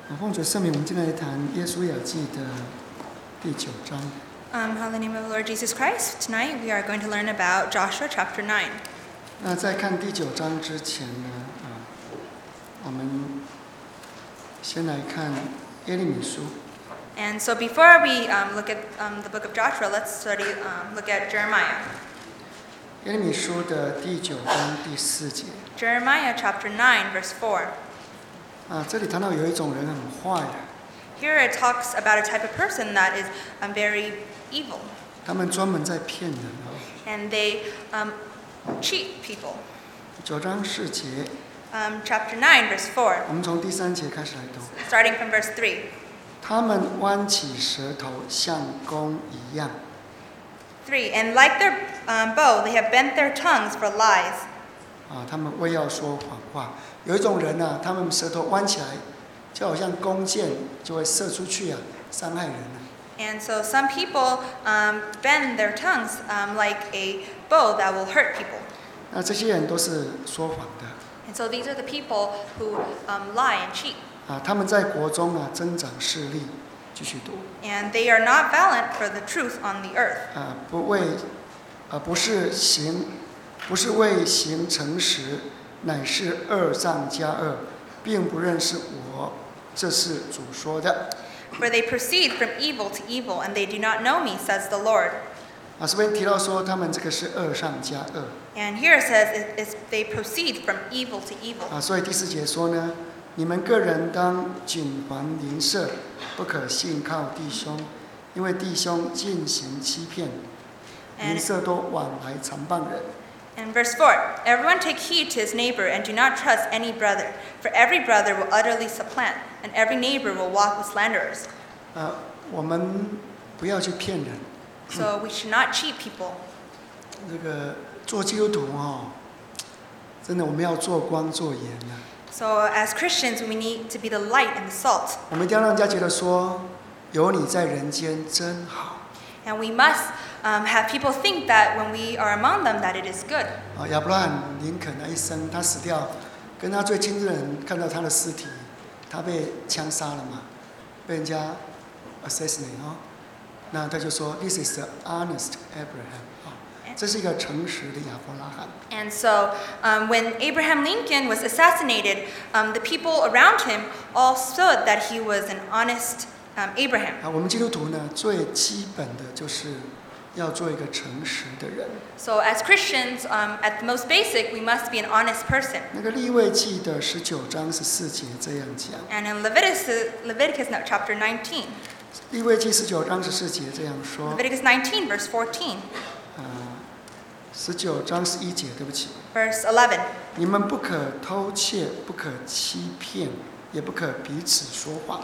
奉主圣名，我们今天来谈耶稣雅记的第9章。 In the name of the Lord Jesus Christ, tonight we are going to learn about Joshua chapter 9. 那在看第9章之前呢，我们先来看耶利米书。 And so before we look at the book of Joshua, let's look at Jeremiah. 耶利米书的第9章第4节。 Jeremiah chapter 9, verse 4. 这里谈到有一种人很坏的。 Here it talks about a type of person that is very evil. 他们专门在骗人 And they cheat people. 9章4节。 Chapter 9, verse 4. 我们从第3节开始来读。 Starting from verse 3. 他们弯起舌头，像弓一样。 3. And like their bow, they have bent their tongues for lies. 他们为要说谎话。有一种人呢，他们舌头弯起来，就好像弓箭，就会射出去伤害人。 And so some people bend their tongues like a bow that will hurt people. 那这些人都是说谎的。 And so these are the people who lie and cheat. 他们在国中增长势力，继续读。 And they are not valiant for the truth on the earth. 不是为行诚实，乃是恶上加恶，并不认识我，这是主说的。 For they proceed from evil to evil, and they do not know me, says the Lord. 这边提到说他们这个是恶上加恶。 And here it says they proceed from evil to evil. 所以第4节说呢，你们个人当谨防邻舍，不可信靠弟兄，因为弟兄尽行欺骗，邻舍都往来残谤人。 And verse 4, everyone take heed to his neighbor and do not trust any brother, for every brother will utterly supplant, and every neighbor will walk with slanderers. 我们不要去骗人。 So we should not cheat people. 这个做基督徒真的我们要做光做盐。 So as Christians, we need to be the light and the salt. 我们一定要让人家觉得说，有你在人间真好。 And we must have people think that when we are among them, that it is good. 亚伯拉罕林肯一生他死掉，跟他最亲近的人看到他的尸体，他被枪杀了嘛，被人家 assassinate 那他就说 This is the honest Abraham 这是一个诚实的亚伯拉罕。 And so when Abraham Lincoln was assassinated, the people around him all stood that he was an honest Abraham. 我们基督徒呢，最基本的就是要做一个诚实的人。 So as Christians, at the most basic, we must be an honest person. 那个利未记的19章14节这样讲。 And in Leviticus chapter 19. 利未记19章14节这样说。 Leviticus 19 verse 14. 19章11节，对不起。 Verse 11. 你们不可偷窃，不可欺骗，也不可彼此说谎。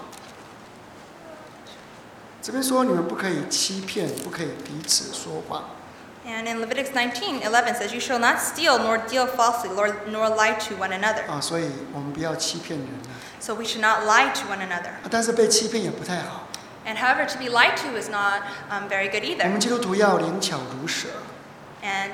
这边说你们不可以欺骗，不可以彼此说谎。 And in Leviticus 19:11 says, "You shall not steal, nor deal falsely, nor lie to one another." 所以我们不要欺骗人。 So we should not lie to one another. 但是被欺骗也不太好。 And however, to be lied to is not very good either. 我们基督徒要灵巧如蛇。 And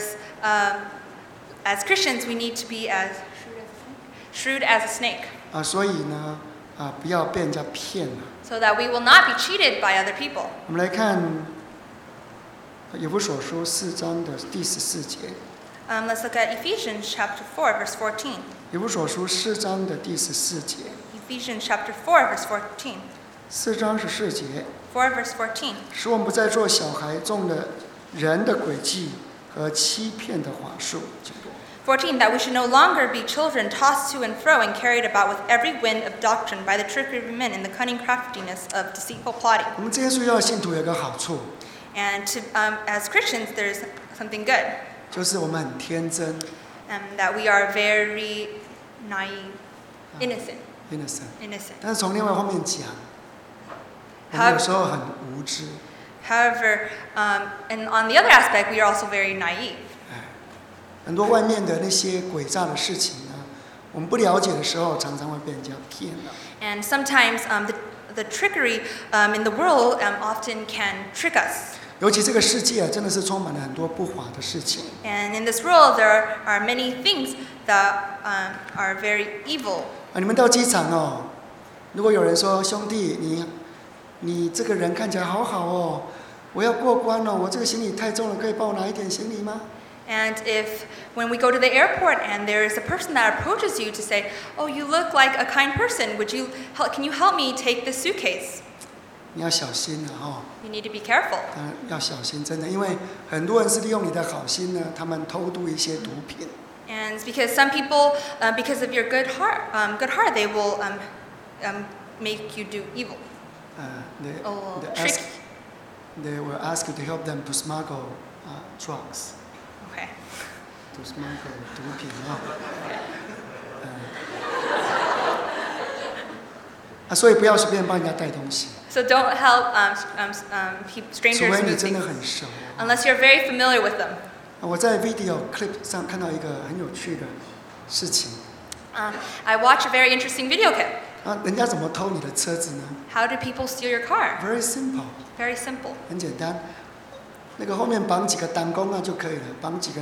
as Christians, we need to be as shrewd as a snake. 所以呢，不要被人家骗了。 So that we will not be cheated by other people. 我们来看以弗所书4章的第14节。 Let's look at Ephesians chapter 4, verse 14. 以弗所书4章的第14节。 Ephesians chapter 4, verse 14. 4章14节。 4 verse 14. 使我们不再做小孩中的人的诡计和欺骗的话术。 14, that we should no longer be children tossed to and fro and carried about with every wind of doctrine by the trickery of men and the cunning craftiness of deceitful plotting. 我们这些主要信徒有一个好处。 And as Christians, there's something good. 就是我们很天真。 That we are very naive, innocent. 但是从另外方面讲，我们有时候很无知。 However, and on the other aspect, we are also very naive. 很多外面的那些诡诈的事情呢，我们不了解的时候，常常会被人家骗了。 And sometimes the trickery in the world often can trick us. 尤其这个世界真的是充满了很多不法的事情。 And in this world, there are many things that are very evil. 你们到机场如果有人说兄弟，你这个人看起来好好哦，我要过关哦，我这个行李太重了，可以帮我拿一点行李吗？ And if, when we go to the airport and there is a person that approaches you to say, "Oh, you look like a kind person. Can you help me take this suitcase?" 你要小心哦。 You need to be careful. 要小心，真的，因为很多人是利用你的好心呢，他们偷渡一些毒品。 And because some people, because of your good heart, they will make you do evil. They will ask you to help them to smuggle drugs. Okay. To smuggle 毒品所以不要随便帮人家带东西。 So don't help strangers 除非你 move 真的 things, 很熟。 unless you're very familiar with them. 我在 video clip 上看到一个很有趣的事情。 I watched a very interesting video clip. 人家怎么偷你的车子呢 How do people steal your car? ？Very simple. Very simple. 很简单，那个后面绑几个弹弓就可以了，绑几个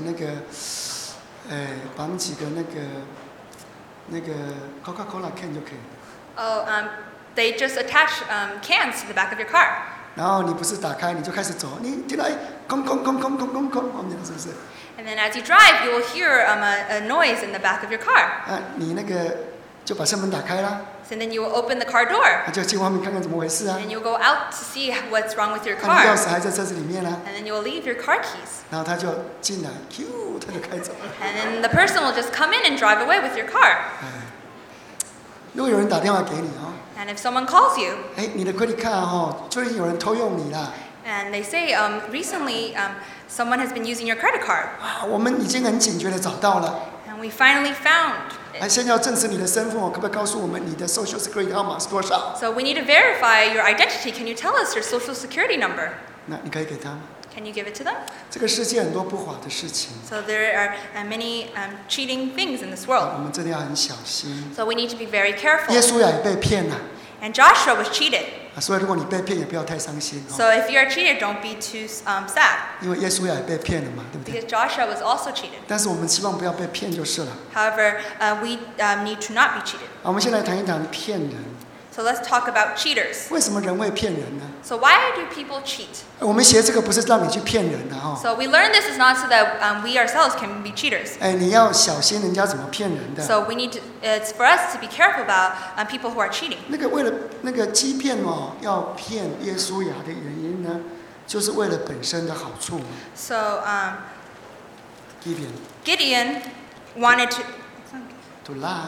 那个 Coca-Cola can 就可以了。 Oh, they just attach cans to the back of your car. 然后你不是打开，你就开始走，你进来，空，后面是不是？ And then as you drive, you will hear a noise in the back of your car. 你那个就把车门打开啦。 So then you will open the car door. 就进外面看看怎么回事啊。 And you will go out to see what's wrong with your 钥 car. 匙还在车子里面啦。 And then you will leave your car keys. 然后他就进来，他就开走了。 And then the person will just come in and drive away with your car. 如果有人打电话给你 And if someone calls you, 你的 credit card 最近有人偷用你啦。 and they say, recently someone has been using your credit card. 我们已经很警觉的找到了。 And we finally found it. 现在要证实你的身份，可不可以告诉我们你的 Social Security 号码是多少？ So we need to verify your identity. Can you tell us your social security number? 那你可以给他吗？ Can you give it to them? 这个世界很多不法的事情。 So there are many cheating things in this 我 world. 们真的要很小心。 So we need to be very 耶 careful. 稣也被骗了。 And Joshua was cheated. 所以如果你被骗，也不要太伤心。 So if you are cheated, don't be too sad. 因为耶稣也被骗了嘛，对不对？ Because Joshua was also cheated. 但是我们希望不要被骗就是了。 However, we need to not be cheated. 我们先来谈一谈骗人。 So let's talk about cheaters. 为什么人会骗人呢？ So why do people cheat? 我们学这个不是让你去骗人的 So we learn this is not so that we ourselves can be cheaters. 你要小心人家怎么骗人的。 So we need to. It's for us to be careful about people who are cheating. 那个为了那个欺骗要骗耶稣雅的原因呢，就是为了本身的好处。 So Gideon Gideon wanted to lie.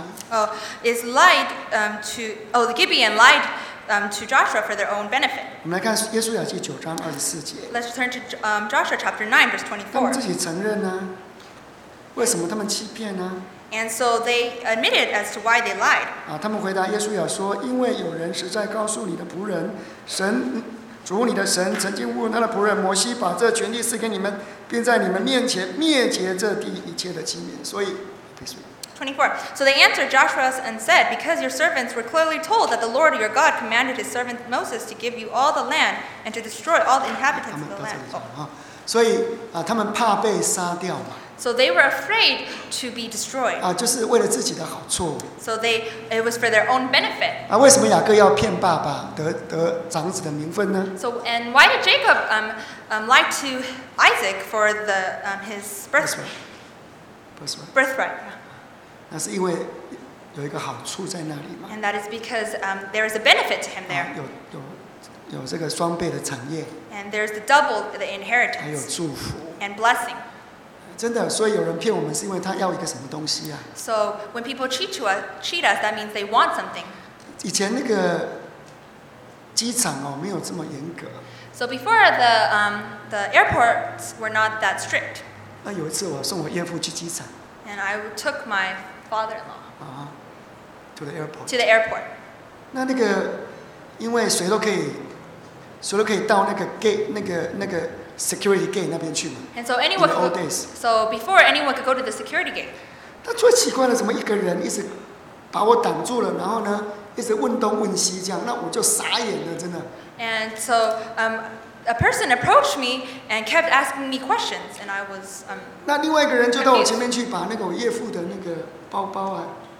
Gibeon lied to Joshua for their own benefit. 我们来看耶稣雅记9章24节。 Let's turn to Joshua chapter 9, verse 他们自 24. 己承认呢，为什么他们欺骗呢？ And so they admitted as to why they lied. 他们回答耶稣雅说：“因为有人实在告诉你的仆人，主你的神曾经问他的仆人摩西，把这权力赐给你们，并在你们面前灭绝这地一切的饥民。”所以 24. So they answered Joshua and said, "Because your servants were clearly told that the Lord your God commanded his servant Moses to give you all the land and to destroy all the inhabitants of the land." 所以他们怕被杀掉嘛。 So they were afraid to be destroyed. 就是为了自己的好处。 So it was for their own benefit. 为什么雅各要骗爸爸得长子的名分呢？ So and why did Jacob lie to Isaac for his birthright? 那是因为有一个好处在那里嘛。 And that is because there is a benefit to him there. 有这个双倍的产业。 And there's the double the 还有 inheritance 祝福。 and blessing. 真的，所以有人骗我们，是因为他要一个什么东西啊？ So when people cheat us, that means they want something. 以前那个机场没有这么严格。 So before the airports were not that strict. 那有一次我送我岳父去机场。 And I took my father-in-law to the airport. to the airport. 那个因为谁都可以到那个 gate 那个 security gate 那边去嘛。 And so anyone In the old could, days. so before anyone could go to the security gate. 他最奇怪了，怎么一个人一直把我挡住了，然后呢一直问东问西这样，那我就傻眼了，真的。 And so a person approached me and kept asking me questions, and I was 那另外一个人就到我前面去，把那个我岳父的那个包包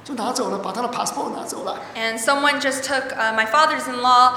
就拿走了，把他的 passport 拿走了。 And someone just took my father's-in-law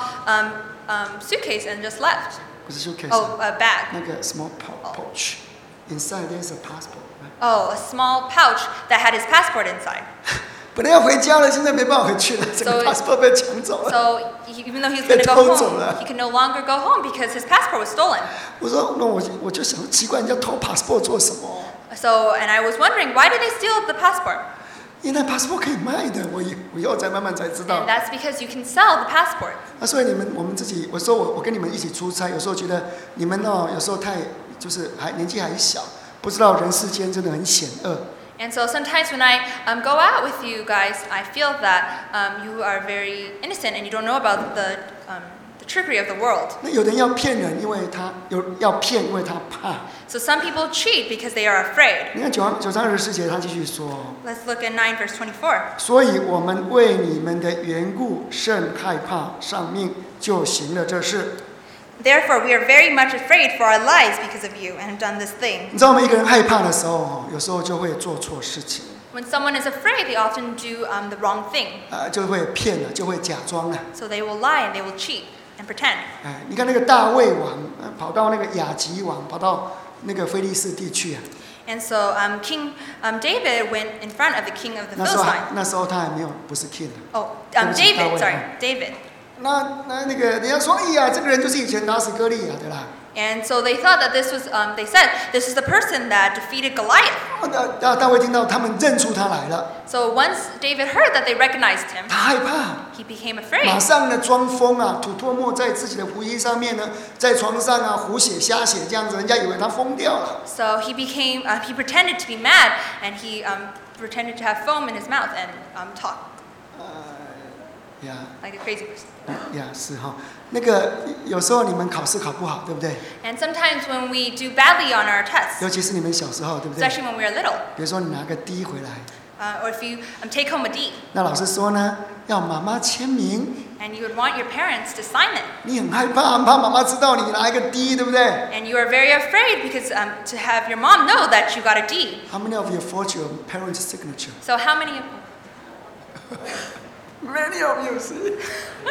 suitcase and just left. 不是 suitcase， Oh, a bag. 那个 small pouch inside there's a passport。 Oh, a small pouch that had his passport inside. 本来要回家了，现在没办法回去了，这个 passport 被抢走了。 So even though he was going to go home, he could no longer go home because his passport was stolen. 我说，那我就想奇怪，人家偷 passport 做什么？ So, and I was wondering, why did they steal the passport? 因为那 passport 可以卖的，我以后才慢慢才知道 And。that's because you can sell the passport. 所以我们自己，我说我跟你们一起出差，有时候觉得你们有时候就是年纪还小，不知道人世间真的很险恶。 And so sometimes when I go out with you guys, I feel that you are very innocent and you don't know about the trickery of the world. 那有人要骗人，因为要骗，因为他怕。 So some people cheat because they are afraid. 你看9章24节，他继续说。 Let's look at 9 verse 24. 所以我们为你们的缘故甚害怕，丧命就行了这事。 Therefore, we are very much afraid for our lives because of you and have done this thing. 你知道我们一个人害怕的时候，有时候就会做错事情。 When someone is afraid, they often do the wrong thing. 就会骗了，就会假装了。 So they will lie and they will cheat and pretend. 你看那个大卫王，跑到那个亚吉王，跑到那个非利士地去啊。 And so King David went in front of the king of the Philistines. 那时候他还没有，不是 king。 Oh, David, sorry, David. 那个人家说，哎呀，这个人就是以前打死歌利亚的啦。 And so they thought that this was, they said, this is the person that defeated Goliath. 大卫听到他们认出他来了， So once David heard that they recognized him, 他害怕， he became 马 afraid. 上呢装疯啊，吐唾沫在自己的胡衣上面呢，在床上啊胡写瞎写这样子，人家以为他疯掉了。 So he became, he pretended to be mad and he pretended to have foam in his mouth and talk like a crazy person. 是哈，那个有时候你们考试考不好，对不对？ And sometimes when we do badly on our tests, 尤其是你们小时候，对不对？ especially when we are little, 比如说你拿个 D 回来， or if you take home a D, 那老师说呢，要妈妈签名， and you would want your parents to sign it, 你很害怕，怕妈妈知道你拿一个 D， 对不对 and you are very afraid because to have your mom know that you got a D. ？How many of you forged your parents' signature? So how many? Many of you see.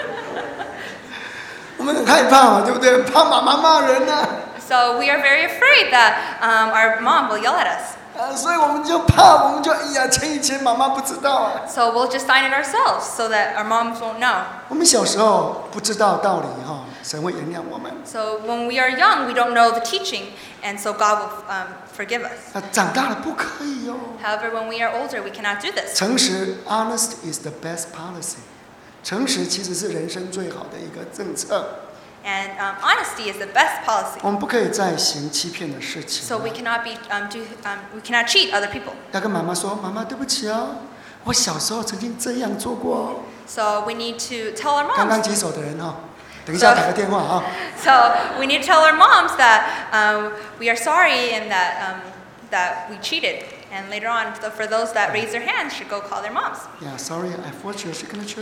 我们很害怕嘛，对不对？怕妈妈骂人啊， So we are very afraid that our mom will yell at us. 所以我们就怕，我们就签一签，妈妈不知道啊。 So we'll just sign it ourselves so that our moms won't know. 我们小时候不知道道理哈，神会原谅我们。 So when we are young, we don't know the teaching, and so God will forgive us. 长大了不可以哦。 However, when we are older, we cannot do this. 诚实 ，honest is the best policy。诚实其实是人生最好的一个政策。 And honesty is the best policy. 我们不可以再行欺骗的事情。 So we cannot we cannot cheat other people. 要跟妈妈说，妈妈对不起哦，我小时候曾经这样做过哦。 So we need to tell our 刚刚 moms. 举手的人哈，等一下打个电话啊。 So we need to tell our moms that we are sorry and that we cheated. And later on, for those that raise their hands, should go call their moms. Yeah, sorry, I forged your signature.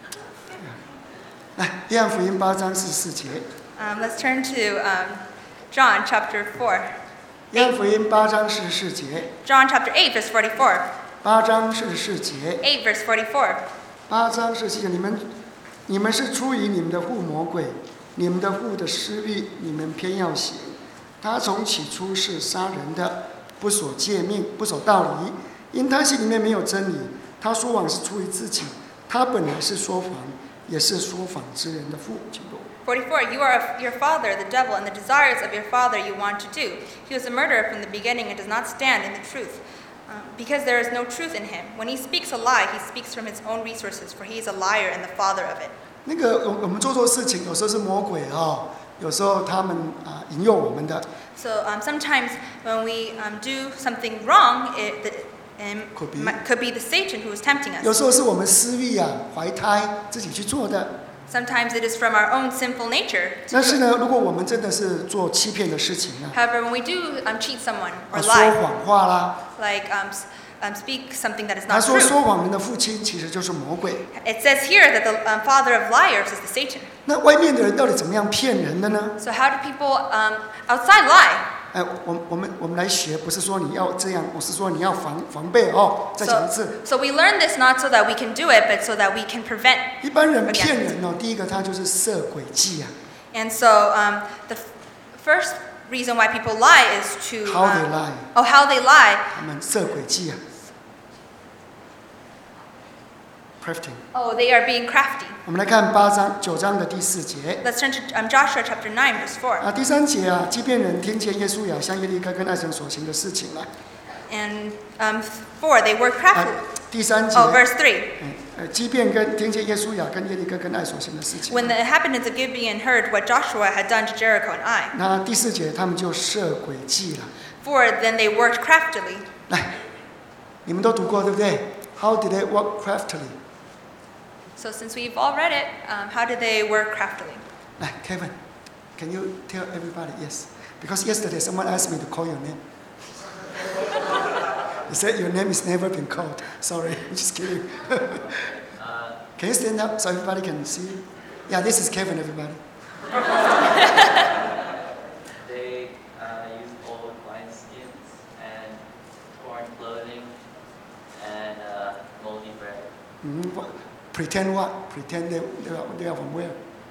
来，约翰福音8章44节。 Let's turn to John chapter 4. 约翰福音8章44节。 John chapter 8, verse 44. 8章44节。 8 verse 44. 8章44节，你们是出于你们的父魔鬼，你们的父的私欲，你们偏要行。他从起初是杀人的，不守诫命，不守道理，因他心里面没有真理。他说谎是出于自己，他本来是说谎，也是说谎之人的父。请读。 44. You are of your father, the devil, and the desires of your father you want to do. He was a murderer from the beginning and does not stand in the truth, because there is no truth in him. When he speaks a lie, he speaks from his own resources, for he is a liar and the father of it. 那个我们做错事情，有时候是魔鬼哦，有时候他们引诱我们的。 So sometimes when we do something wrong, could be the Satan who is tempting 有 us. 时候是我们私欲怀胎自己去做的。 Sometimes it is from our own sinful nature. 但是呢，如果我们真的是做欺骗的事情呢， However, when we do cheat someone or 说 lie, 谎话啦， like speak something that is 他 not 说 true, 说谎人的父亲其实就是魔鬼。 it says here that the father of liars is the Satan. 那外面的人到底怎么样骗人的呢？ So how do people outside lie? 我们来学，不是说你要这样，我是说你要防备哦。再讲一次。 So we learn this not so that we can do it, but so that we can prevent. 一般人骗人哦，第一个他就是设诡计啊。 And so the first reason why people lie is to How they lie. how they lie. 他们设诡计啊。Crafting. Oh, they are being crafty. 我们来看9章的第4节。 Let's turn to Joshua chapter 9, verse 4. 第3节啊，即便人听见耶稣亚向耶利哥跟爱神所行的事情了。 And 4, they work craftily. 第3节。 Oh, verse 3. 即便听见耶稣亚跟耶利哥跟爱所行的事情。 When the inhabitants of Gibeon heard what Joshua had done to Jericho and Ai. 那第4节他们就设诡计了。 4, then they worked craftily. 来，你们都读过对不对 ？How did they work craftily? So since we've all read it, how did they work craftily? 来 ，Kevin, can you tell everybody? Yes, because yesterday someone asked me to call your name. He said your name has never been called. Sorry, I'm just kidding. Can you stand up so everybody can see you? Yeah, this is Kevin, everybody. They use old wineskins and torn clothing and moldy bread. Pretend what? Pretend they are from where?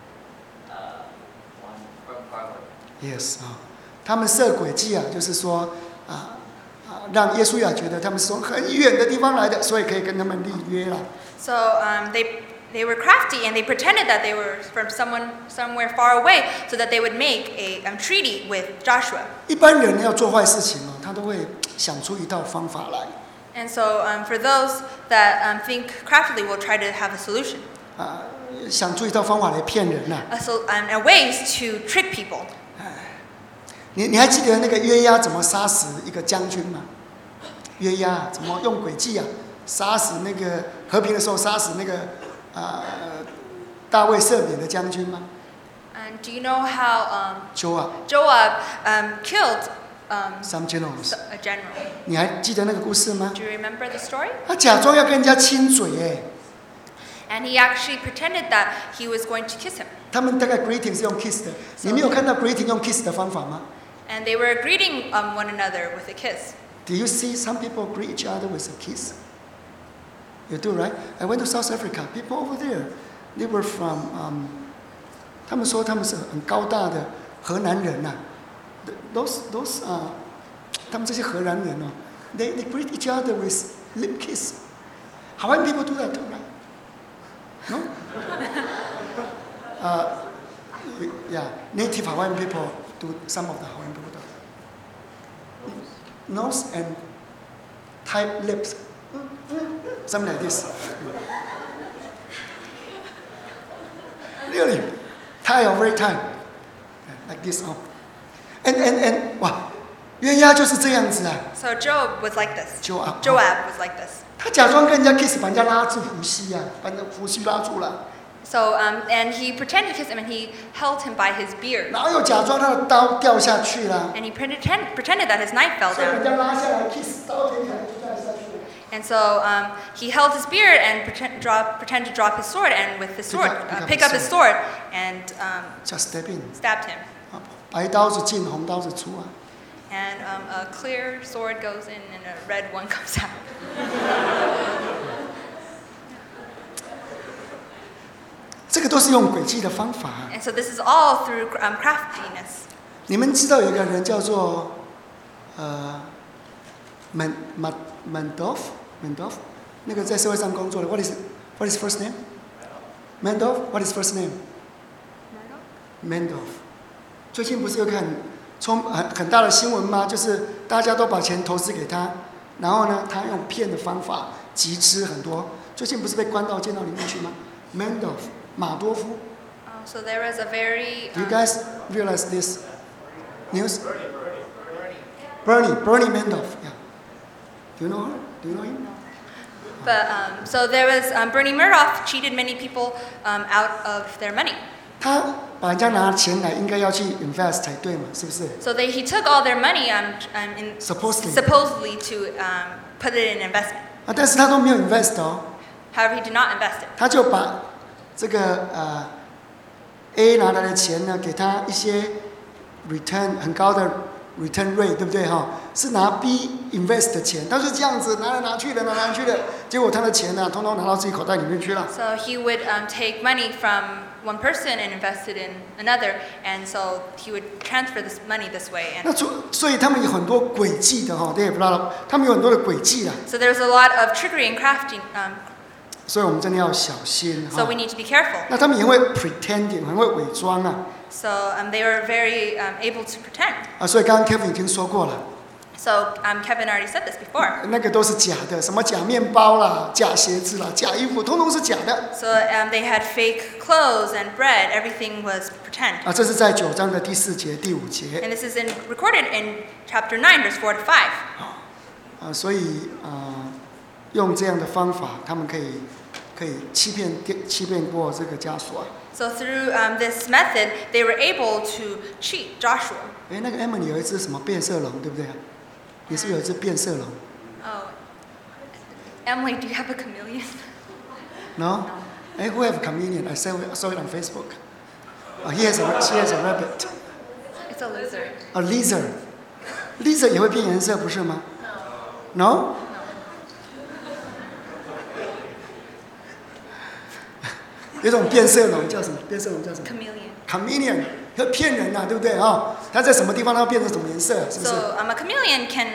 One from Farmer. Yes 他们设诡计啊，就是说让耶稣亚觉得他们是从很远的地方来的，所以可以跟他们立约了。 So they were crafty and they pretended that they were from somewhere far away, so that they would make a treaty with Joshua. 一般人要做坏事情他都会想出一套方法来。 And so for those that think craftily, will try to have a solution. 想出一套方法来骗人呐。 And ways to trick people. 你还记得那个约押怎么杀死一个将军吗？约押怎么用诡计杀死那个和平的时候杀死那个大卫赦免的将军吗？ And do you know how Joab killed some generals. a general? 你还记得那个故事吗？ Do you remember the story? 他假装要跟人家亲嘴 And he actually pretended that he was going to kiss him. 他们大概 greeting 是用 kiss 的，你没有看到 greeting 用 kiss 的方法吗？ And they were greeting one another with a kiss. Do you see some people greet each other with a kiss? You do, right? I went to South Africa. People over there, they were from 他们说他们是很高大的荷兰人呐。Those 他们这些荷兰人they greet each other with lip kiss. Hawaiian people do that too, right? No? Yeah, native Hawaiian people do some of the Hawaiian people do. Nose and tight lips, something like this. Really, tight or very tight, like this. And 哇，约押就是这样子啊。 So Joab was like this. Joab was like this. 他假装跟人家 kiss， 把人家拉住胡须把人家胡须拉住了。 So and he pretended to kiss him, and he held him by his beard. 然后又假装他的刀掉下去了。 And he pretended that his knife fell 所以人 down. 家拉下来 kiss， 刀掉下来就掉下去了。 And so he held his beard and pretend to drop his sword, and with his sword, pick up his sword, and Just step in. stabbed him. 白刀子进，红刀子出啊。 And a clear sword goes in, and a red one comes out. 这个都是用诡计的方法。 And so this is all through craftiness. 你们知道有一个人叫做Mandolf， 那个在社会上工作的。What is first name? Mandolf. What is first name? Mandolf. 最近不是有很大的新闻吗？就是大家都把钱投资给他，然后呢，他用骗的方法集资很多。最近不是被关到监牢里面去吗 ？Mandolf， 马多夫。 So there was a very. Do you guys realize this news? Bernie Madoff. Yeah. Do you know her? Do you know him? But so there was Bernie Madoff cheated many people out of their money. 他把人家拿钱来，应该要去 invest 才对嘛，是不是 So he took all their money supposedly to put it in investment. 但是他都没有 invest However, he did not invest it. 他就把这个A 拿来的钱呢，给他一些 return 很高的 return rate， 对不对哈？是拿 B invest 的钱，他是这样子拿来拿去的，结果他的钱呢，通通拿到自己口袋里面去了。 So he would take money from one person and invest it in another, and so he would transfer this money this way. 那所以他们有很多诡计的哈，对不啦？他们有很多的诡计啊。 So there's a lot of trickery and crafting. 所以我们真的要小心 So we need to be careful. 那他们也会 pretending， 很会伪装啊。 So they were very able to pretend. 所以刚刚 Kevin 已经说过了。 So Kevin already said this before. 那个都是假的，什么假面包啦、假鞋子啦、假衣服，通通是假的。 So they had fake clothes and bread. Everything was pretend. 这是在9章的第4节、第5节。 And this is recorded in chapter 9, verse 4 to 5. 所以用这样的方法，他们可以欺骗过这个家属啊。 So through this method, they were able to cheat Joshua. 那个 Emily 有一只什么变色龙，对不对？也是有一只变色龙。 Oh, Emily, do you have a chameleon? No. Who have a chameleon? I saw it on Facebook. She has a rabbit. It's a lizard. A lizard. Lizard 也会变颜色，不是吗 ？No. 有一种变色龙叫什么？变色龙叫什么 Chameleon. 会骗人啊，对不对啊？它在什么地方，它会变成什么颜色，是不是 So a chameleon can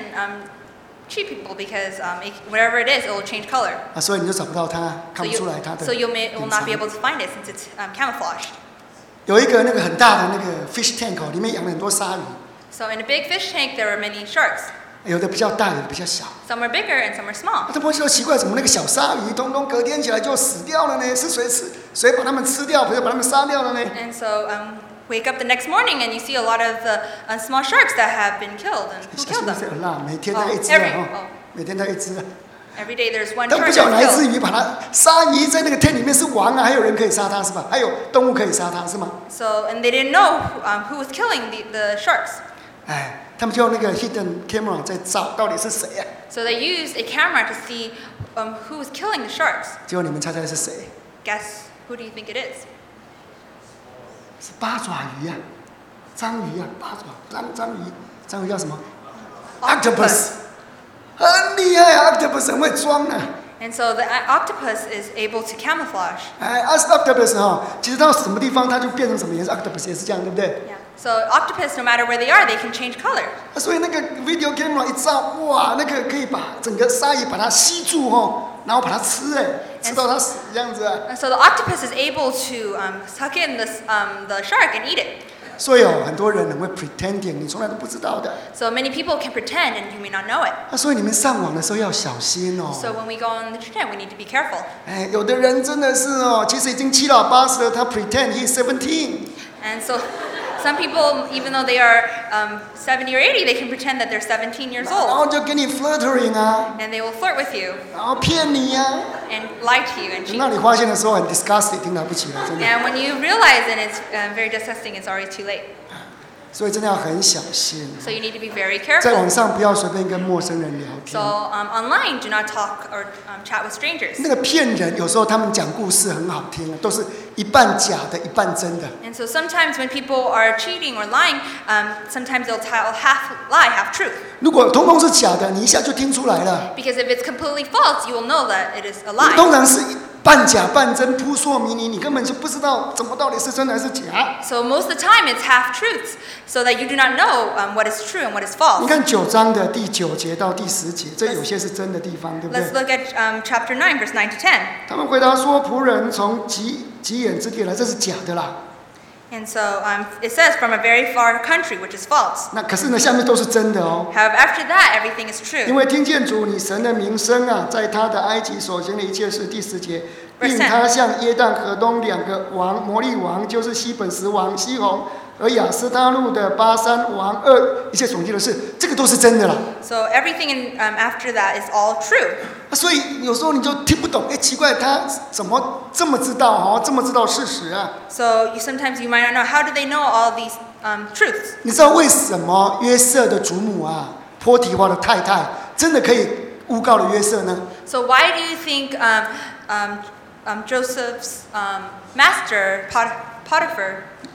cheat people because whatever it is, it will change color. 所以你就找不到它，看不出来它的。 So you will not be able to find it since it's camouflaged. 有一个那个很大的那个 fish tank 里面养了很多鲨鱼。 So in a big fish tank, there are many sharks. 有的比较大，有的比较小。 Some are bigger and some are small. 他们说奇怪，怎么那个小鲨鱼通通隔天起来就死掉了呢？是谁把它们吃掉，谁把它们杀掉了呢 And so wake up the next morning and you see a lot of the small sharks that have been killed. And who killed them? 每天它一只每天它一只。 Every day there's one 但 shark 不晓得哪一只 killed. 鱼把它鲨鱼在那个 tank 里面是王啊，还有人可以杀它是吧？还有动物可以杀它是吗？ So and they didn't know who was killing the sharks. 他们就用那个 hidden camera 在照到底是谁啊？ So they used a camera to see who was killing the sharks. 结果你们猜猜是谁？ Guess who do you think it is? 是八爪鱼啊，章鱼啊，章鱼叫什么 ？Octopus， 很厉害啊 ，Octopus 很会装啊。 And so the octopus is able to camouflage. Octopus 其实到什么地方它就变成什么颜色 ，Octopus 也是这样，对不对？ Yeah. So octopus, no matter where they are, they can change color. 所以那个 video camera 一照，哇，那个可以把整个鲨鱼把它吸住然后把它吃吃到它死这样子啊。 And so the octopus is able to suck in the shark and eat it. 所以很多人很会 pretending， 你从来都不知道的。 So many people can pretend and you may not know it. 所以你们上网的时候要小心 So when we go on the internet, we need to be careful. 有的人真的是其实已经7老80了，他 pretend he's 17。 And so some people, even though they are 70 or 80, they can pretend that they're 17 years 然 old. 后就给你 flirting 啊， And they will flirt with you 然后骗你啊。 and lie to you and 等 cheat. 到你发现的时候很 disgusting， 挺了不起了，真的。 And when you realize it, it's very disgusting, it's already too late. 所以真的要很小心。 So you need to be very 在 careful. 网上不要随便跟陌生人聊 So 天。 online, do not talk or chat with strangers. 那个骗人，有时候他们讲故事很好听，都是一半假的，一半真的。 And so sometimes when people are cheating or lying, sometimes they'll tell half lie, half truth. 如果通通是假的，你一下就听出来了。 Because if it's completely false, you will know that it is a lie. 通常是半假半真，扑朔迷离，你根本就不知道怎么到底是真还是假。 So most of the time it's half truths, so that you do not know what is true and what is 你 false. 看9章的第9节到第10节，这有些是真的地方，对不 Let's 对？ look at chapter 9, verse 9 to 10. 他们回答说：“仆人从极远之地来，这是假的啦。 And so it says from a very far country, which is false. 那可是呢，下面都是真的哦。 However, after that, everything is 因 true. 为听见主你神的名声啊，在他的埃及所行的一切事，第10节， Verse 并他向约旦河东2个王，摩利王就是西本石王西宏，而亚斯他路的巴山王一切总结的事，这个都是真的啦。 So everything after that is all true. 所以有时候你就听不懂，奇怪，他怎么这么知道这么知道事实啊？ So sometimes you might not know, how do they know all these truths? 你知道为什么约瑟的祖母波提华的太太真的可以诬告了约瑟呢？ So why do you think Joseph's master, Potiphar,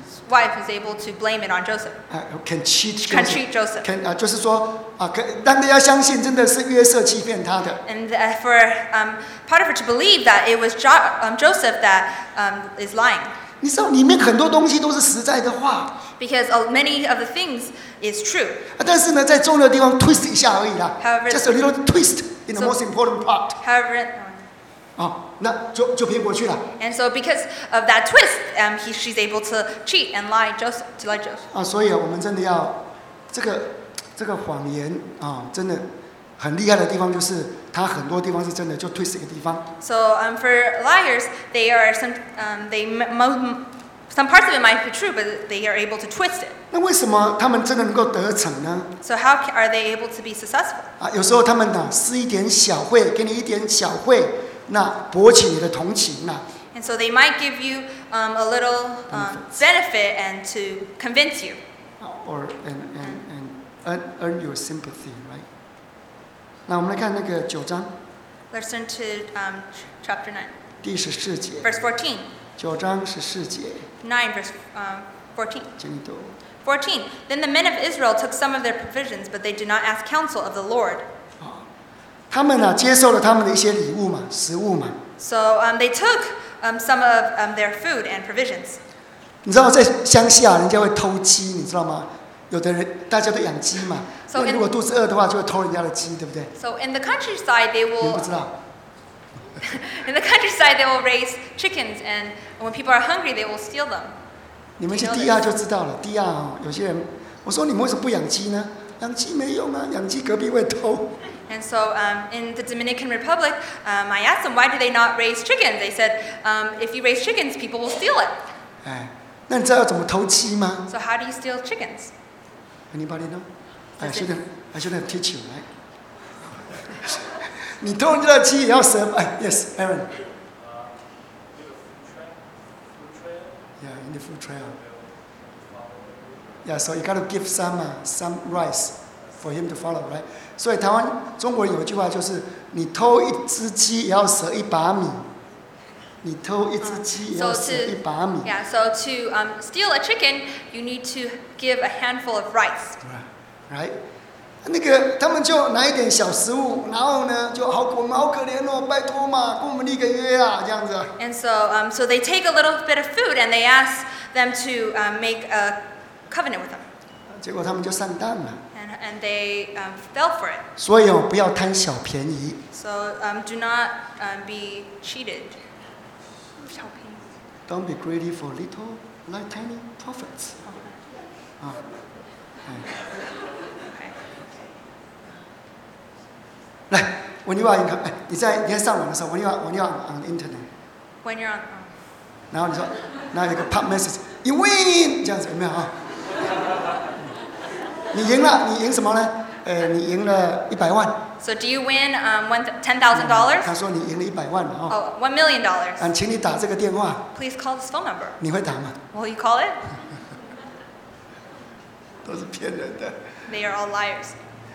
wife is able to blame it on Joseph. can cheat Can cheat Joseph. can 就是说让大家相信真的是约瑟欺骗他的。 And for Potiphar to believe that it was Joseph that is lying. 你知道里面很多东西都是实在的话， Because many of the things is true. 但是呢，在重要的地方 twist 一下而已啦 However- ，just a little twist in the So- most important part， However, 那就骗过去了 and so because of that twist, she's able to cheat and lie Joseph. 所以我们真的要这个谎言真的很厉害的地方就是它很多地方是真的就 twist 一个地方。 So for liars, they are some parts of it might be true, but they are able to twist it. 那为什么他们真的能够得逞呢？ So how are they able to be successful? 有时候他们施一点小惠，给你一点小惠，那博取你的同情呐。 And so they might give you a little benefit and to convince you. or and earn your sympathy, right? 那我们来看那个9章 Let's turn to chapter 9, 第14节， verse 14. 9章14节， 9, verse 14. 请你读。 14. Then the men of Israel took some of their provisions, but they did not ask counsel of the Lord. 他们接受了他们的一些礼物嘛，食物嘛。 So they took some of their food and provisions. 你知道在乡下人家会偷鸡，你知道吗？有的人大家都养鸡嘛， So 那如果肚子饿的话，就会偷人家的鸡，对不对？ So in the countryside, they 你们 will 不知道？ in the countryside they will raise chickens, and when people are hungry, they will steal them. 你们去地亚就知道了。地亚有些人，我说你们为什么不养鸡呢？养鸡没用啊，养鸡隔壁会偷。 And so in the Dominican Republic, I asked them, why do they not raise chickens? They said, if you raise chickens, people will steal it. 那你知道要怎么偷鸡吗 So how do you steal chickens? ？Anybody know? I shouldn't teach you, right? 你偷人家的鸡也要蛇？Yes, Aaron. Yeah, in the food trail. Yeah, so you got to give some rice for him to follow, right? 所以中国人有一句话就是，你偷一只鸡也要舍一把米。你偷一只鸡也要舍一把米。 Yeah, so to steal a chicken, you need to give a handful of rice. Right? 那个他们就拿一点小食物，然后呢，就我们好可怜哦，拜托嘛，跟我们立个约啊，这样子。 And so they take a little bit of food and they ask them to make a covenant with them. 结果他们就上当了。 And they fell for it. 所以不要贪小便宜。 So do not be cheated. Don't be greedy for little, like tiny profits. 来 ，when you are in， 你在上网的时候 ，when you are on the internet， When you're on. 然后你说，然后有个 pop message，you win， 这样子有没有啊？你赢了，你赢什么呢？你赢了100万。 So do you win $10,000? 他说你赢了100万哦。 Oh, $1 million. 请你打这个电话。 Please call this phone number. 你会打吗？ Will you call it? 都是骗人的。 They are all liars.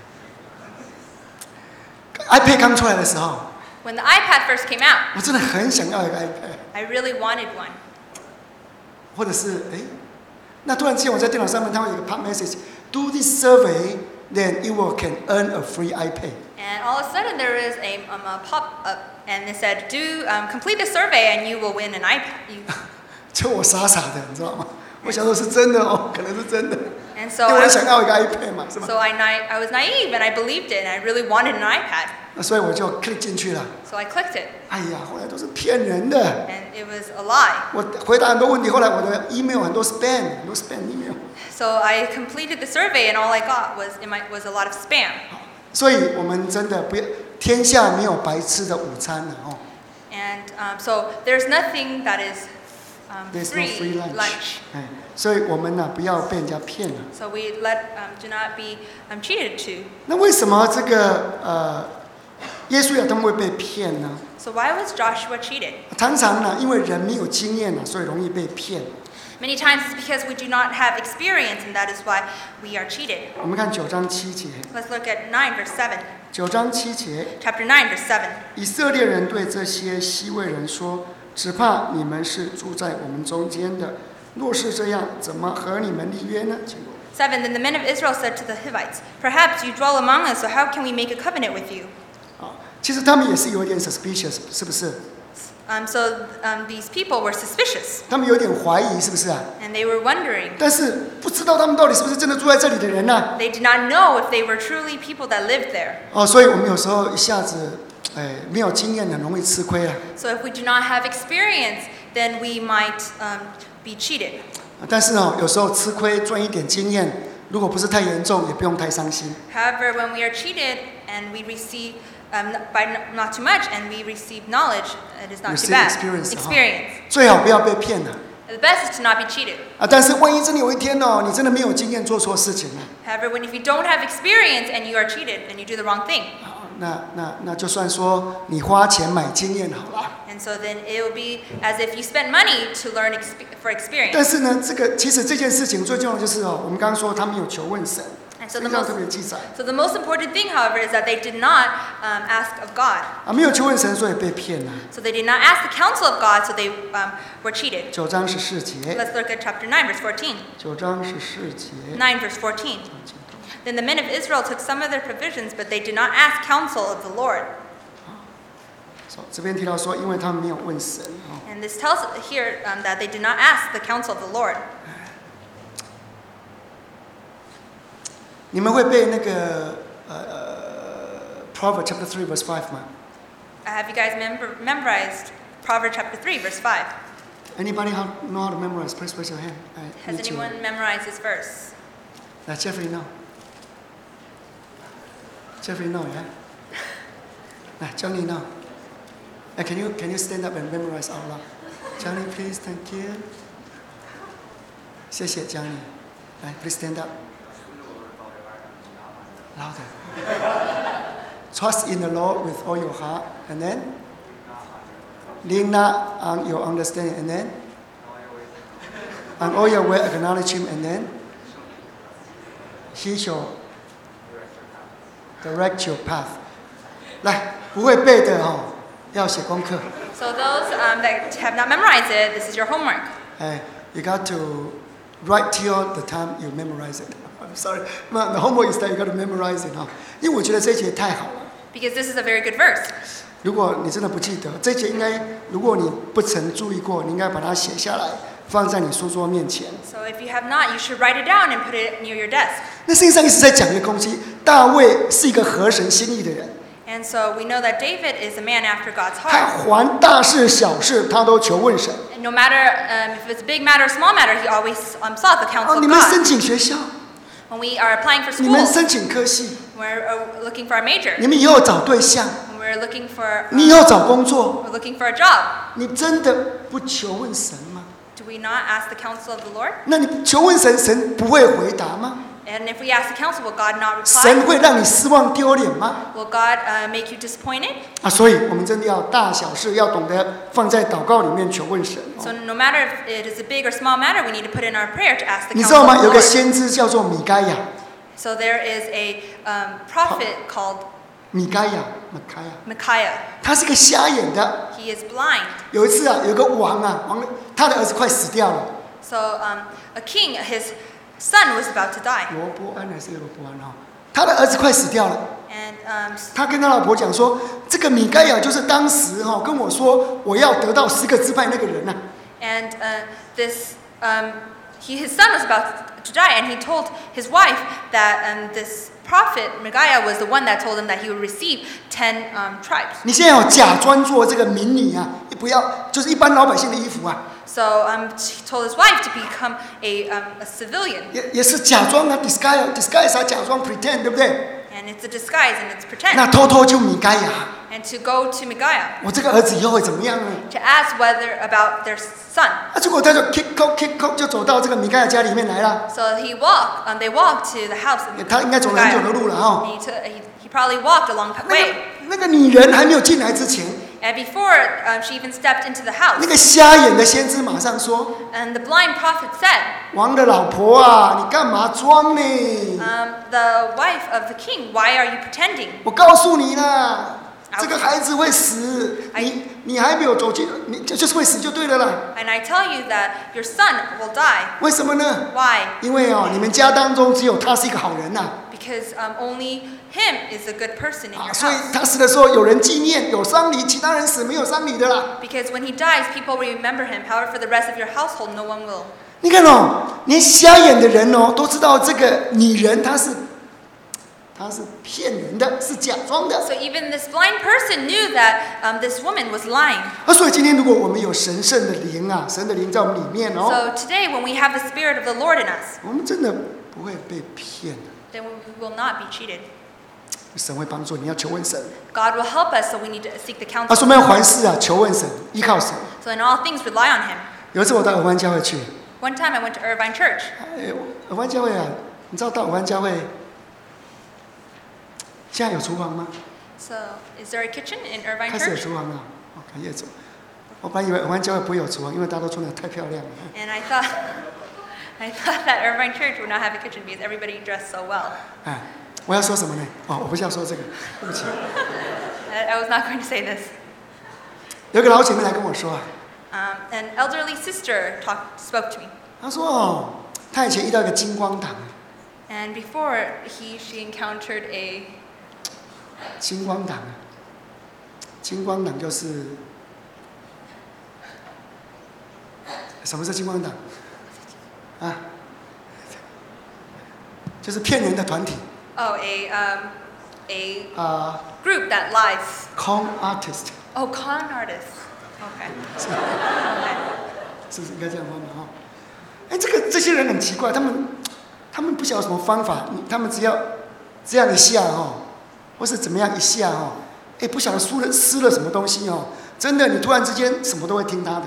iPad 刚出来的时候， When the iPad first came out, 我真的很想要一个 iPad， I really wanted one. 或者是那突然之间我在电脑上面，它会有一个 pop message，do this survey, then you can earn a free iPad。 And all of a sudden there is a pop-up, and it said, complete the survey and you will win an iPad. 就我傻傻的，你知道吗？我想说是真的哦，可能是真的。 And so 因为我想要一个 iPad 嘛，是吗？ So I was naive and I believed it and I really wanted an iPad. 所以我就 click 进去了。 So I clicked it. 哎呀，后来都是骗人的。 And it was a lie. 我回答很多问题，后来我的 email 很多 spam email。 So I completed the survey and all I got was a lot of spam. 所以我们真的不要，天下没有白吃的午餐了哦。 And so there's nothing that is There's no free lunch. lunch. 所以我们不要被人家骗了。 So we do not be cheated to. 那为什么这个耶稣他们会被骗呢？ So why was Joshua cheated? 常常因为人没有经验所以容易被骗。 Many times it's because we do not have experience, and that is why we are cheated. 我们看9章7节。 Let's look at 9 verse 7. 9章7节。 Chapter 9 verse 7. 以色列人对这些西魏人说：“只怕你们是住在我们中间的， 若是这样，怎么和你们立约呢？请读。 7. Then the men of Israel said to the Hivites, Perhaps you dwell among us, so how can we make a covenant with you? 其实他们也是有一点 suspicious， 是不是？ So these people were suspicious, 他们有点怀疑，是不是啊？ and they were wondering. 但是不知道他们到底是不是真的住在这里的人呢、 They did not know if they were truly people that lived there. 所以我们有时候一下子，没有经验，很容易吃亏啊。 So if we do not have experience, then we might be cheated. 但是有时候吃亏赚一点经验，如果不是太严重，也不用太伤心。 However, when we are cheated and we receive by not too much and we receive knowledge, it is not too Receive bad. experience, Experience. 最好不要被骗了 The best is to not be cheated. 但是万一真的有一天你真的没有经验做错事情了， However, if you don't have experience and you are cheated, then you do the wrong thing. 那就算说你花钱买经验好了。 And so then it will be as if you spend money to learn for experience. 但是呢，其实这件事情最重要的就是我们刚刚说他们有求问神， And so 非 the 常 most 特别记载 most important thing, however, is that they did not ask of God. 没有求问神，所以被骗了。 So they did not ask the counsel of God, so they were cheated. 9章14节， Let's look at chapter 9, verse 14. 9章14节。 9, verse 14. Then the men of Israel took some of their provisions, but they did not ask counsel of the Lord. 这边提到说，因为他们没有问神 And this tells here that they did not ask the counsel of the Lord. 你们会背那个Proverbs chapter 3 verse 5吗 Have you guys memorized Proverbs chapter 3, verse 5? ？Anybody know how to memorize? Please raise your hand. Has anyone memorized this verse? Jeffrey no. Jeffrey no, yeah. Johnny no. Can you stand up and memorize out loud? Johnny, please, thank you. 谢谢 Johnny. Please stand up. Louder. Trust in the Lord with all your heart, and then lean not on your understanding, and then on all your way acknowledge Him, and then He shall direct your path. 来，不会背的要写功课。 So those that have not memorized it, this is your homework. You got to write till the time you memorize it. I'm sorry, the homework is that you got to memorize it 因为我觉得这一节太好了。 Because this is a very good verse. 如果你真的不记得这一节，应该如果你不曾注意过，你应该把它写下来，放在你书桌面前。 So if you have not, you should write it down and put it near your desk. 那圣经上一直在讲一个东西，大卫是一个合神心意的人， And so we know that David is a man after God's 他 heart. 还大事小事他都求问神。 And no matter if it's a big matter or small matter, he always sought the counsel 你 of 们申 God. 请学校， When we are applying for 你们 school, 申请科系， we're looking for a major. 你们以后找对象， When we're looking for 你以后找工作， we're looking for a job. 你真的不求问神吗？ Do we not ask the counsel of the Lord? 那你求问神，神不会回答吗？ And if we ask the counsel, will God not 神 reply? 会让你失望丢脸吗？ Will God make you disappointed? 所以我们真的要大小事要懂得放在祷告里面求问神。 So no matter if it is a big or small matter, we need to put in our prayer to ask the 你知 counsel 道 of 吗？ the 有个 Lord. 先知叫做米该亚， So there is a prophet called 米该亚， Micaiah. 他是个瞎眼的。 He is blind. 有一次有个王他的儿子快死掉了， So a king, his son was about to die. 罗波安还是罗波安他的儿子快死掉了。 And 他跟他老婆讲说，这个米该亚就是当时跟我说我要得到10个支派那个人呐。 and this his son was about to die, and he told his wife that this prophet Micaiah was the one that told him that he would receive 10 tribes. 你现在假装做这个民女不要就是一般老百姓的衣服 So he told his wife to become a civilian, 也是假装disguise 假装 pretend 对不对？ and it's a disguise and it's 那 pretend. 偷偷就米该亚， And to go to Micaiah 我这个儿子以后会怎么样呢？ to ask whether about their son. 结果他就 kick out 就走到这个米该亚家里面来了。 So they walked to the house of 他应该走了很久的 Micaiah. 路了 And he probably walked a long way. 那个女人还没有进来之前， And before she even stepped into the house, 那个瞎眼的先知马上说 and the blind prophet said, 王的老婆你干嘛装呢？ the wife of the king, why are you pretending? 我告诉你啦， 这个孩子会死，你还没有走进，你就是会死就对了啦。 And I tell you that your son will die. 为什么呢？ Why? 因为你们家当中只有他是一个好人呐、 Because only him is a good person in your 所以 house. 他死的时候有人纪念，有丧礼，其他人死没有丧礼的啦。 Because when he dies, people will remember him. However, for the rest of your household, no one will. 你看连瞎眼的人都知道这个女人她是骗人的，是假装的。 So even this blind person knew that this woman was lying. 所以今天如果我们有神圣的灵神的灵在我们里面 So today, when we have the Spirit of the Lord in us, 我们真的不会被骗的。 then we will not be cheated. 神会帮助你，要求问神。 God will help us, so we need to seek the 说 counsel. 我们要凡事求问神，依靠神。 So in all things, rely on him. 有一次我到尔湾教会去， One time I went to Irvine Church. 尔湾教会你知道到尔湾教会现在有厨房吗？ So is there a kitchen in Irvine 开始有 Church? 厨房了，感谢主。我本来以为尔湾教会不会有厨房，因为大家都穿得太漂亮了。 And I thought that Irvine Church would not have a kitchen because everybody dressed so well. 我要说什么呢？我不是要说这个，对不起。 I was not going to say this. 有个老姐妹来跟我说 An elderly sister spoke to me. 她说她以前遇到一个金光党。 And before she encountered a 金光党金光党就是什么是金光党就是骗人的团体。 a group that lies. Con artist. Oh, con artists. Okay. 是不是应该这样问吗？这些人很奇怪，他们不晓得什么方法，他们只要这样一下或是怎么样一下不晓得撕了什么东西真的，你突然之间什么都会听他的。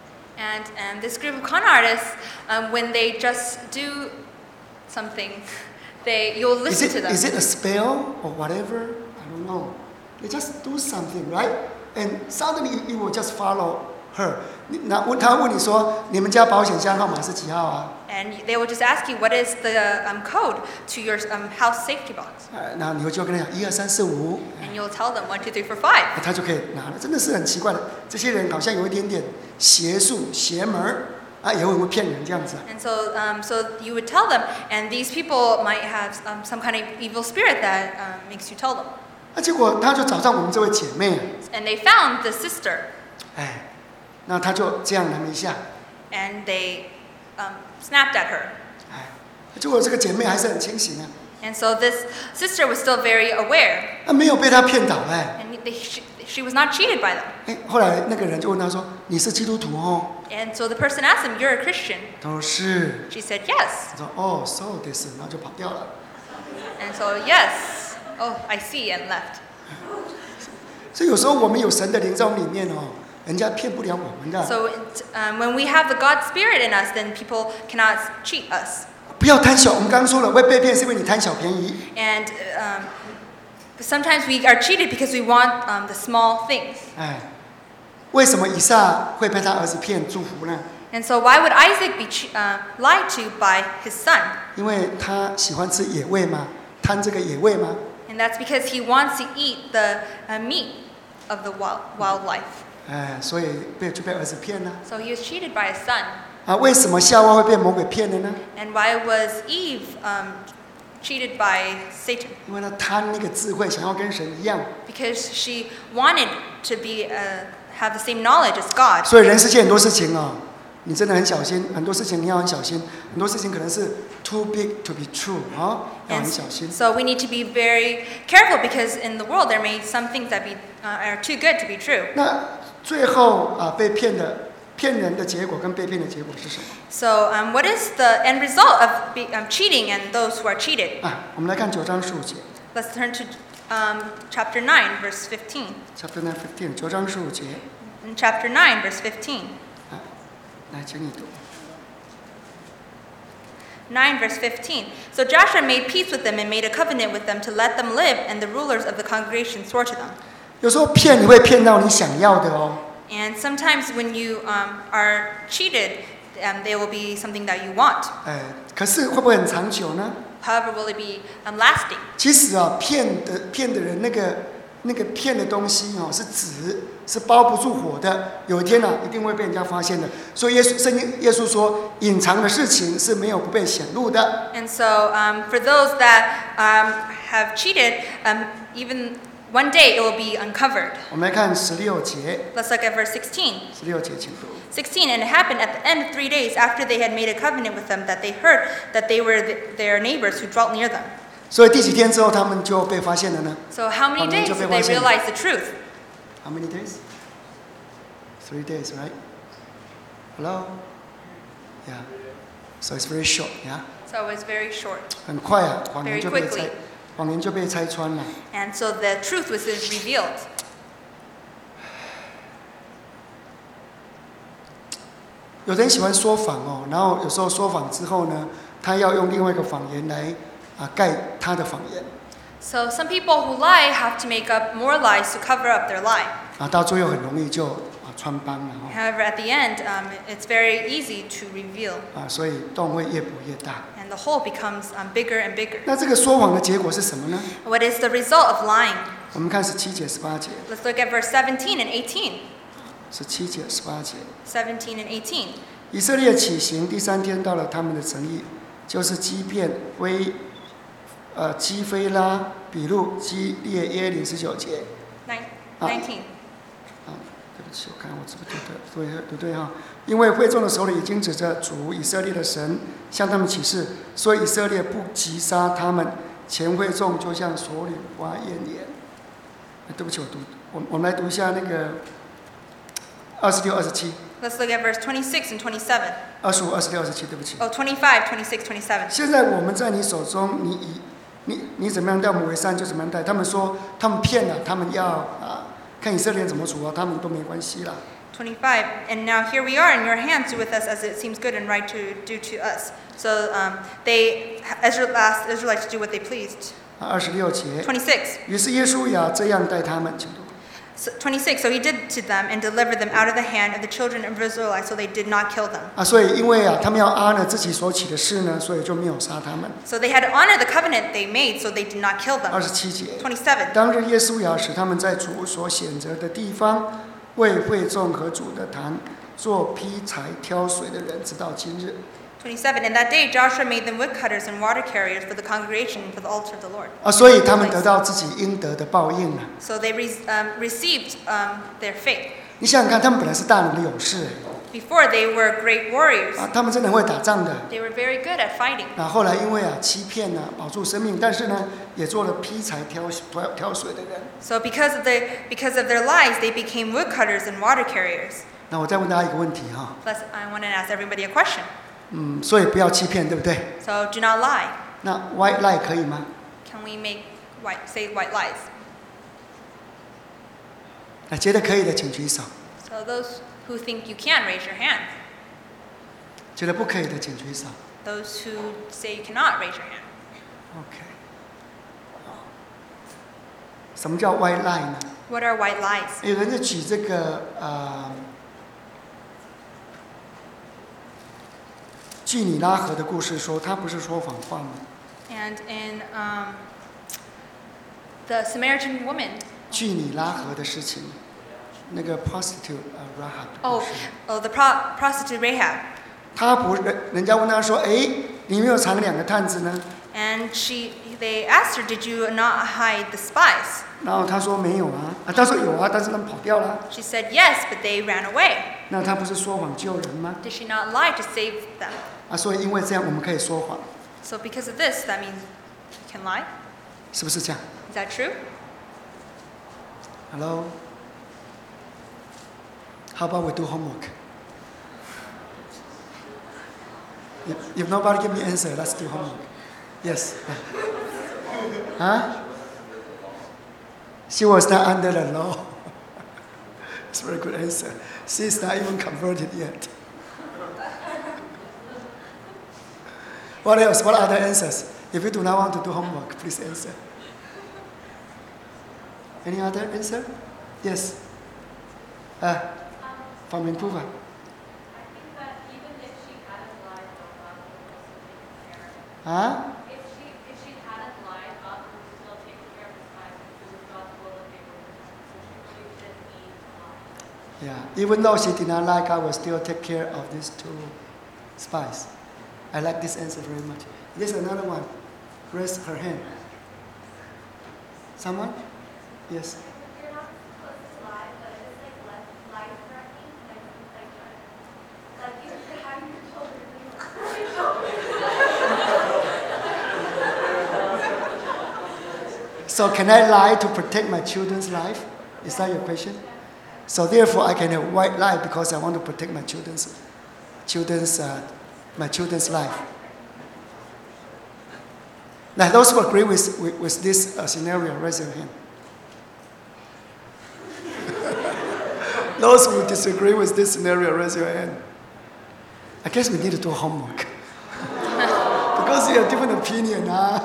And this group of con artists, when they just do something, you'll listen to them. Is it a spell or whatever? I don't know. They just do something, right? And suddenly you will just follow her. 他问你说，你们家保险箱号码是几号 And they will just ask you what is the code to your house safety box. 然后你就跟他讲1、2、3、4、5。 And you'll tell them 1, 2, 3, 4, 5. 他就可以拿了，真的是很奇怪的。这些人好像有一点点邪术、邪门也会骗人这样子。 And so you would tell them, and these people might have some kind of evil spirit that makes you tell them. 结果他就找上我们这位姐妹。 And they found the sister. 那他就这样了一下。 And they snapped at her. 结果这个姐妹还是很清醒 And so this sister was still very aware. 没有被他骗倒 And she was not cheated by them. 后来那个人就问他说：“你是基督徒 And so the person asked him, "You're a Christian?" 他说是。 She said, "Yes." 他说so this， 然后就跑掉了。 And so yes, oh I see, and left. 所以有时候我们有神的灵在我们里面人家骗不了我们的。 So when we have the God Spirit in us, then people cannot cheat us. 不要贪小，我们刚刚说了，会被骗是因为你贪小便宜。 And sometimes we are cheated because we want the small things. 为什么以撒会被他儿子骗祝福呢？ And so why would Isaac be lied to by his son? 因为他喜欢吃野味嘛，贪这个野味嘛。 And that's because he wants to eat the meat of the wildlife. 所以就被儿子骗了。 So he was cheated by his son. 为什么夏娃会被魔鬼骗的呢？ And why was Eve cheated by Satan? 因为他贪那个智慧，想要跟神一样。 Because she wanted to have the same knowledge as God. 所以人世间很多事情你真的很小心，很多事情你要很小心，很多事情可能是 too big to be true 要很小心。 So we need to be very careful because in the world there may some things that are too good to be true. 那最后被骗人的结果跟被骗的结果是什么？ So what is the end result of cheating and those who are cheated? 我们来看9章15节。 Let's turn to chapter 9, verse 15. Chapter 9:15 9章15节。 In chapter 9, verse 15. 来，请你读。 9 verse 15. So Joshua made peace with them and made a covenant with them to let them live, and the rulers of the congregation swore to them. 有时候骗你会骗到你想要的 And sometimes when you are cheated, there will be something that you want. 可是会不会很长久呢？ However, will it be lasting? 其实骗的人那个那个骗的东西是纸，是包不住火的，有一天一定会被人家发现的。所以耶稣说，隐藏的事情是没有不被显露的。 And so for those that have cheated, even one day it will be uncovered. 我们来看16节。 Let's look at verse 16. 16节，请读。 16, and it happened at the end of 3 days after they had made a covenant with them that they heard that they were their neighbors who dwelt near them. 所以第几天之后他们就被发现了呢？ So how many days did they realize the truth? How many days? 3 days, right? Hello? Yeah. So it's very short, yeah? So it was very short. 很快啊，谎言 Very 就被 quickly. 拆穿了。 And so the truth was revealed. 有人喜欢说谎然后有时候说谎之后呢，他要用另外一个谎言来盖他的谎言。 So some people who lie have to make up more lies to cover up their lie. 到最后很容易就穿帮了 However, at the end, it's very easy to reveal. 所以洞会越补越大。 And the hole becomes bigger and bigger. 那这个说谎的结果是什么呢？ What is the result of lying? 我们看17节、18节。 Let's look at verse 17 and 18. 17节、18节。 17 and 18. 以色列起行第3天到了他们的城邑，就是基遍、基非拉、比路、基列耶林19节。 19. 对不起，我看我是不是对对哈？因为会众的首领已经指着主以色列的神向他们起誓，所以以色列不击杀他们，全会众就像首领发怨言。对不起，我们来读一下那个26、27。 Let's look at verse 26 and 27. 25、26、27，对不起。 Oh, 25, 26, 27. 现在我们在你手中，你怎么样待我们为善就怎么样待。他们说他们骗了，他们要看以色列人怎么处他们都没关系啦。 25, and now here we are in your hands, do with us as it seems good and right to do to us. So they asked Israelites to do what they pleased. 26节。 26. 于是耶稣也这样待他们，请读。 So 26. So he did to them and delivered them out of the hand of the children of Israelites, so they did not kill them. 所以因为他们要honor自己所起的事呢，所以就没有杀他们。 So they had to honor the covenant they made, so they did not kill them. 27节。 27. 当日耶稣也使他们在主所选择的地方，为会众和主的坛做劈柴挑水的人，直到今日。 27. And that day Joshua made them woodcutters and water carriers for the congregation and for the altar of the Lord. 所以他们得到自己应得的报应了。 So they received their fate. 你想想看，他们本来是大能的勇士 Before they were great warriors. 他们真的会打仗的。 They were very good at fighting. 后来因为欺骗保住生命，但是呢，也做了劈柴挑水的人。 So because of their lies, they became woodcutters and water carriers. 那我再问大家一个问题 Plus, I want to ask everybody a question. 所以不要欺骗，对不对？ So do not lie. 那 white lie 可以吗？ Can we say white lies? 觉得可以的请举手。 So those who think you can, raise your hand. 觉得不可以的请举手。 Those who say you cannot, raise your hand. OK。什么叫 white lie 呢？ What are white lies? 有人就举这个据尼拉河的故事说，他不是说谎话吗？ And in the Samaritan woman. 据尼拉河的事情，那个 prostitute Rahab。 The prostitute Rahab. 他不，人家问他说：“你没有藏2个探子呢？” And they asked her, "Did you not hide the spies?" 然后他说没有啊，他说有啊，但是他们跑掉了。 She said yes, but they ran away. 那他不是说谎救人吗？ Did she not lie to save them? 所以因为这样，我们可以说谎， So because of this, that means you can lie? 是不是这样 Is that true? ？Hello. How about we do homework? If nobody give me answer, let's do homework. Yes. She was not under the law. It's a very good answer. She's not even converted yet. What else? What other answers? If you do not want to do homework, please answer. Any other answer? Yes. From Vancouver. If she hadn't lied, God would still take care of the spies and do God's will that they were Yeah, even though she did not lie, God will still take care of these 2 spies. I like this answer very much. There's another one. Raise her hand. Someone? Yes. You're not supposed to lie, but it's like life threatening, like you have your children. So can I lie to protect my children's life? Is that your question? So therefore, I can have white lie because I want to protect my children's life. Now, those who agree with this scenario, raise your hand. Those who disagree with this scenario, raise your hand. I guess we need to do homework. Because you have different opinion, huh?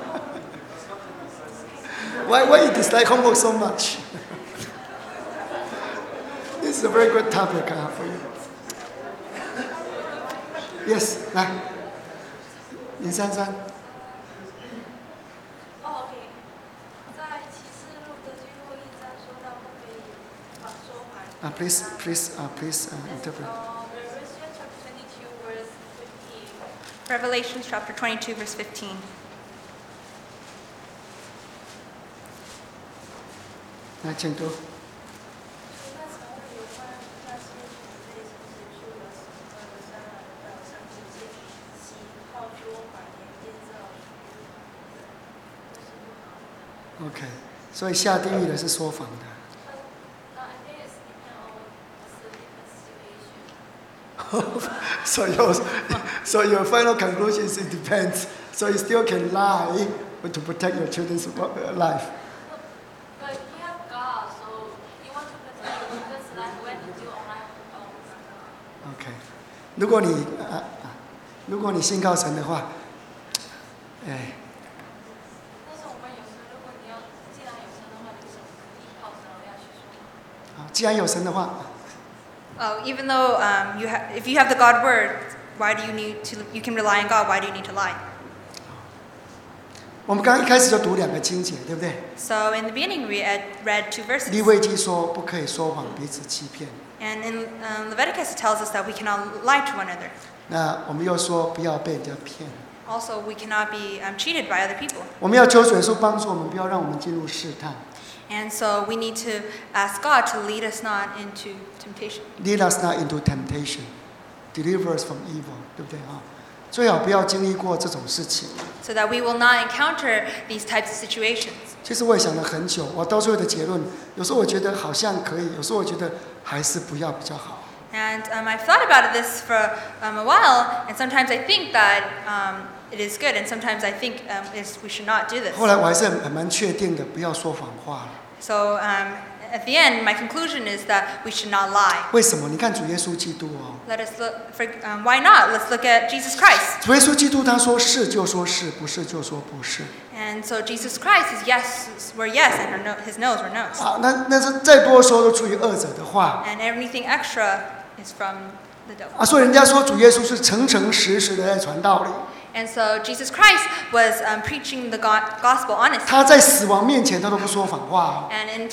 Why you dislike homework so much? This is a very good topic for you. Yes, 来，林珊珊。 哦 ，OK， 在启示录的最后一章说到不可以说谎。 Please interpret. Revelation chapter 22 verse 15. Revelation chapter 22, verse 15. 来，请读。 那城里有关那些主类从谁出了什么的三人到上世界，喜好说谎言建造都是不好的。 OK， 所以下地狱的是说谎的。 I think it's depend on the situation. So your final conclusion is it depends. So you still can lie to protect your children's life. But you have God, so you want to protect your children's life when you do online. OK， 如果你信靠神的话，哎。 但是我们有时如果你要既然有神的话，你是依靠神而要去说。 既然有神的话， Oh, even though if you have the God word, why do you need to? You can rely on God. Why do you need to lie? 我们刚刚一开始就读2个经节，对不对？ So in the beginning, we read 2 verses. 利未记说不可以说谎，彼此欺骗。 And in Leviticus, it tells us that we cannot lie to one another. 那我们又说不要被人家骗。 Also, we cannot be cheated by other people. 我们要求主耶稣帮助我们，不要让我们进入试探。 And so we need to ask God to lead us not into temptation. Lead us not into temptation, deliver us from evil， 对不对啊？最好不要经历过这种事情。 So that we will not encounter these types of situations. 其实我也想了很久，我到最后的结论，有时候我觉得好像可以，有时候我觉得还是不要比较好。 And I've thought about this for a while, and sometimes I think that it is good, and sometimes I think we should not do this. 后来我还是蛮确定的，不要说谎话了。 So at the end, my conclusion is that we should not lie. 为什么？你看主耶稣基督哦， Let us look for why not? Let's look at Jesus Christ. 主耶稣基督他说是就说是，不是就说不是。 And so Jesus Christ is yes were yes, and his no's were no's. 好，那是再多说都出于恶者的话 And anything extra is from the devil. 啊，所以人家说主耶稣是诚诚实实的在传道理。 And so Jesus Christ was preaching the gospel honestly. 他在死亡面前他都不说谎话。 And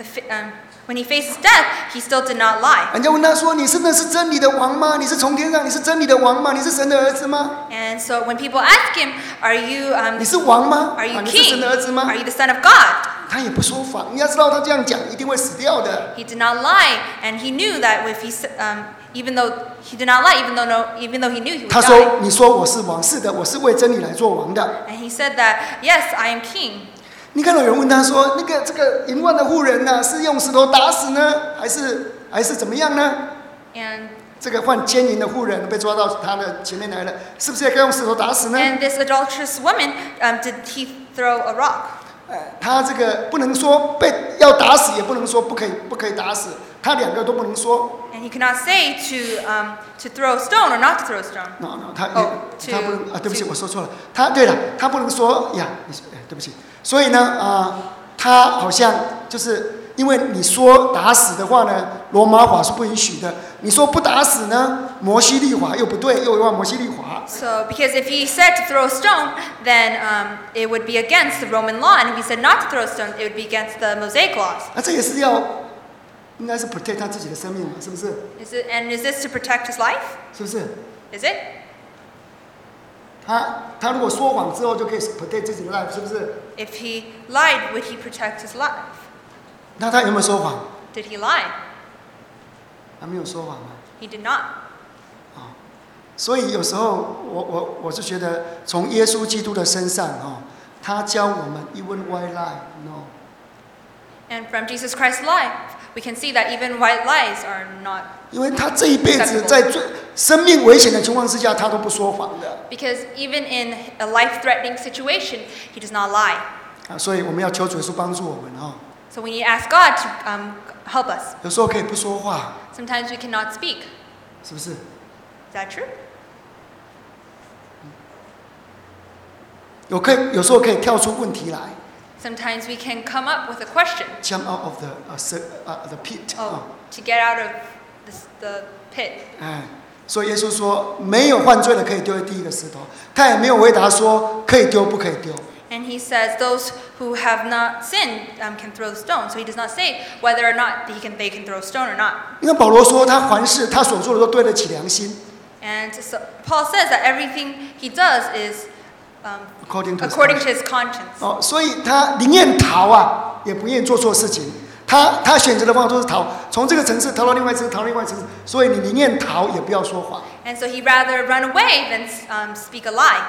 when he faces death, he still did not lie. 人家问他说：“你真的是真理的王吗？你是从天上，你是真理的王吗？你是神的儿子吗？ And so when people ask him, "Are you 你是王吗？ are you 你是神 king? 的儿子吗 Are you the son of God?" 他也不说谎。你要知道，他这样讲一定会死掉的。 He did not lie, and he knew that if he even though he did not lie, even though he knew he would 他 die. 说：“你说我是王，是的，我是为真理来做王的。 And he said that, "Yes, I am king." ” 你看到有人问他说：“这个淫乱的妇人呢，是用石头打死呢，还是怎么样呢？” And 这个犯奸淫的妇人被抓到他的前面来了，是不是也该用石头打死呢？ and this adulterous woman, did he throw a rock? 他这个不能说要打死，也不能说不可以打死，他两个都不能说。 And he cannot say to throw a stone or not to throw a stone. No， 他 Oh, 他不能啊，对不起，我说错了。对了，他不能说呀，对不起。所以呢，他好像就是因为你说打死的话呢，罗马法是不允许的。你说不打死呢，摩西律法又不对，又违摩西律法。 So because if he said to throw a stone, then it would be against the Roman law, and if he said not to throw a stone, it would be against the Mosaic laws. 这也是要应该是 protect 他自己的生命嘛，是不是？ Is this to protect his life? 是不是？ Is it? 他如果说谎之后就可以 protect 自己的 life， 是不是？ If he lied, would he protect his life? 那他有没有说谎？ Did he lie? 他没有说谎啊。 He did not. 所以有时候我是觉得从耶稣基督的身上他教我们 even white lie no。 And from Jesus Christ's life, we can see that even white lies are not. 因为他这一辈子在最生命危险的情况之下，他都不说谎的。 Because even in a life-threatening situation, he does not lie. 所以我们要求主耶稣帮助我们 So we need to ask God to help us. 有时候可以不说话， Sometimes we cannot speak. 是不是？ Is that true? 有时候可以跳出问题来 Sometimes we can come up with a question ，jump out of the pit to get out of the pit. 所以耶稣说，没有犯罪的可以丢第一个石头，他也没有回答说可以丢不可以丢。 And he says those who have not sinned can throw the stone. So he does not say whether or not they can throw a stone or not. 因为保罗说，他凡事他所做的都对得起良心。 And so Paul says that everything he does is according to his conscience. 所以他宁愿逃也不愿意做错事情。他选择的方法都是逃，从这个城市逃到另外一个城市，逃到另外一个城市。所以你宁愿逃也不要说谎。 And so he'd rather run away than speak a lie.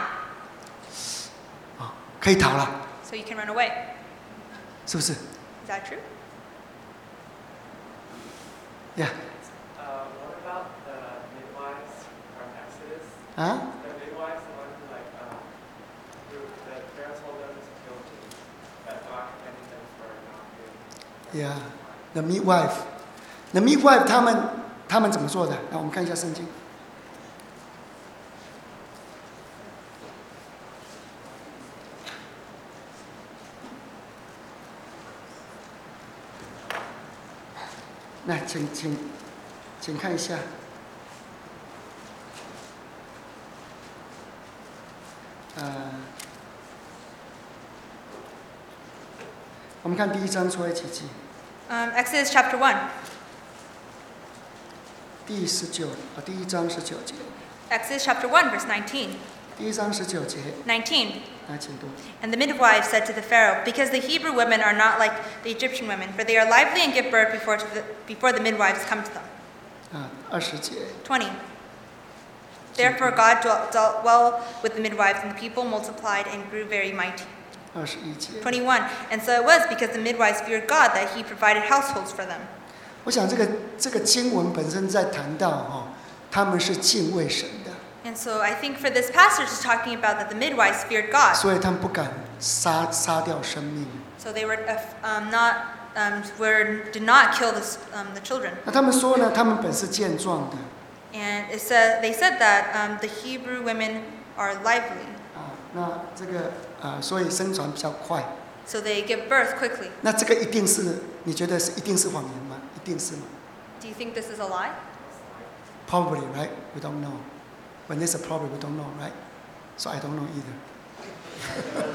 可以逃了， So you can run away. 是不是 Is that true? ？Yeah. What about the midwives from Exodus? 啊 The midwives, the ones who the Pharaoh told them to kill Jesus, but God commended them for not doing. Yeah. The midwife. The midwife 他们怎么做的？来，我们看一下圣经。来，请看一下。我们看第1章出埃及记 Exodus chapter 1. 第1章19节。 Exodus chapter 1, verse 19. 第1章19节， 19. 来，请读。 And the midwives said to the Pharaoh, because the Hebrew women are not like the Egyptian women, for they are lively and give birth before the midwives come to them. 20节。 20. Therefore God dealt well with the midwives, and the people multiplied and grew very mighty. 21节。 21. And so it was because the midwives feared God that he provided households for them. 我想这个经文本身在谈到他们是敬畏神的， And so I think for this passage is talking about that the midwives feared God. 所以他们不敢杀掉生命。 So they were did not kill the children. 那他们说呢，他们本是健壮的。 And they said that the Hebrew women are lively. 那这个所以生传比较快。 So they give birth quickly. 那这个一定是你觉得一定是谎言吗？一定是吗 Do you think this is a lie? ？Probably, right? We don't know. When there's a problem, we don't know, right? So I don't know either.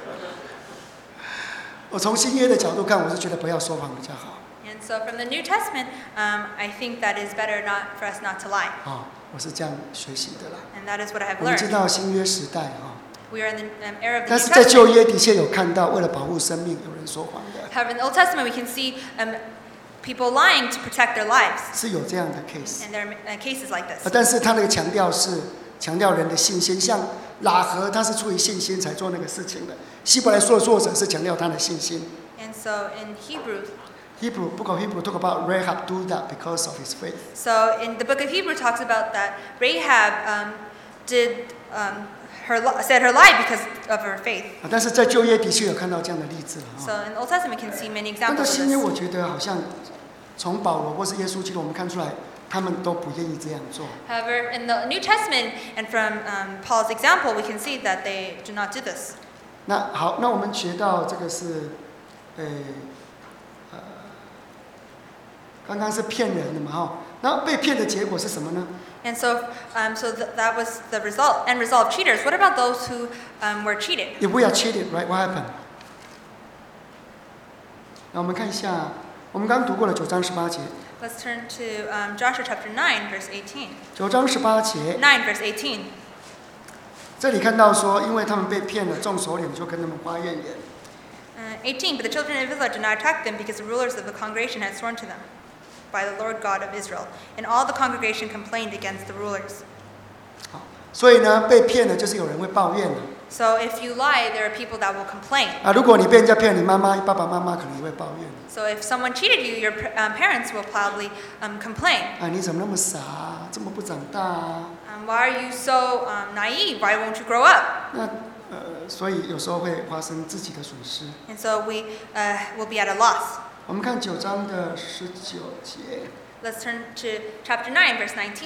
我从新约的角度看，我是觉得不要说谎比较好。 And so from the New Testament, I think that is better for us not to lie. 我是这样学习的啦。 And that is what I have 我们知 learned. 道新约时代 We are in the era of the 但 New 是在旧 Testament. 约的确有看到，为了保护生命，有人说谎的， However, in the Old Testament, we can see people lying to protect their lives. 是有这样的 case。 And there are cases like this. 但是他那个强调是强调人的信心，像喇合他是出于信心才做那个事情的。希伯来书的作者是强调他的信心。 And so in Book of Hebrew talk about Rahab do that because of his faith. So in the book of Hebrew talks about that Rahab said her lie because of her faith. 但是在旧约的确有看到这样的例子了 So in the Old Testament, we can see many 但在 examples of 新约， this. 我觉得好像从保罗或是耶稣基督，我们看出来他们都不愿意这样做。 However, in the New Testament and from Paul's example, we can see that they do not do this. 那好，那我们学到这个是，刚刚是骗人的嘛那被骗的结果是什么呢？ And so, that was the end result of cheaters. What about those who were cheated? If we are cheated, right? What happened? 那我们看一下我们刚读过了9章18节。 Let's turn to Joshua chapter 9, verse 18. 9章18节， 9, verse 18. 这里看到说，因为他们被骗了，众首领就跟他们发怨言。 18. But the children of Israel did not attack them because the rulers of the congregation had sworn to them by the Lord God of Israel. And all the congregation complained against the rulers. 好，所以呢，被骗了就是有人会抱怨的。 So if you lie, there are people that will complain. 啊，如果你被人家骗，你爸爸妈妈可能也会抱怨。 So if someone cheated you, your parents will probably complain. 啊，你怎么那么傻啊？这么不长大啊？ Why are you so naive? Why won't you grow up? 那所以有时候会发生自己的损失。 And so we will be at a loss. 我们看9章的19节。 Let's turn to chapter 9, verse 19.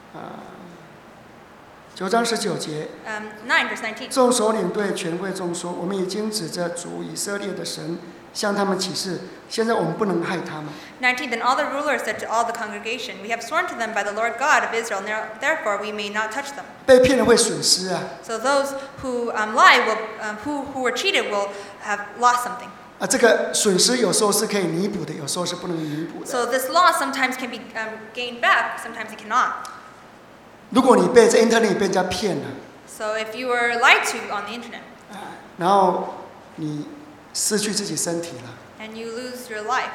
9章19节， 9, verse 19. 众首领对全会众说：“我们已经指着主以色列的神向他们起誓，现在我们不能害他们。” 19. Then all the rulers said to all the congregation, We have sworn to them by the Lord God of Israel, therefore we may not touch them. 被骗了会损失啊！ So those who lie will, who were cheated will have lost something. 啊，这个损失有时候是可以弥补的，有时候是不能弥补的。 So this loss sometimes can be gained back, sometimes it cannot. 如果你在 Internet 被人家骗了， So if you were lied to on the internet 然后你失去自己身体了 and you lose your life,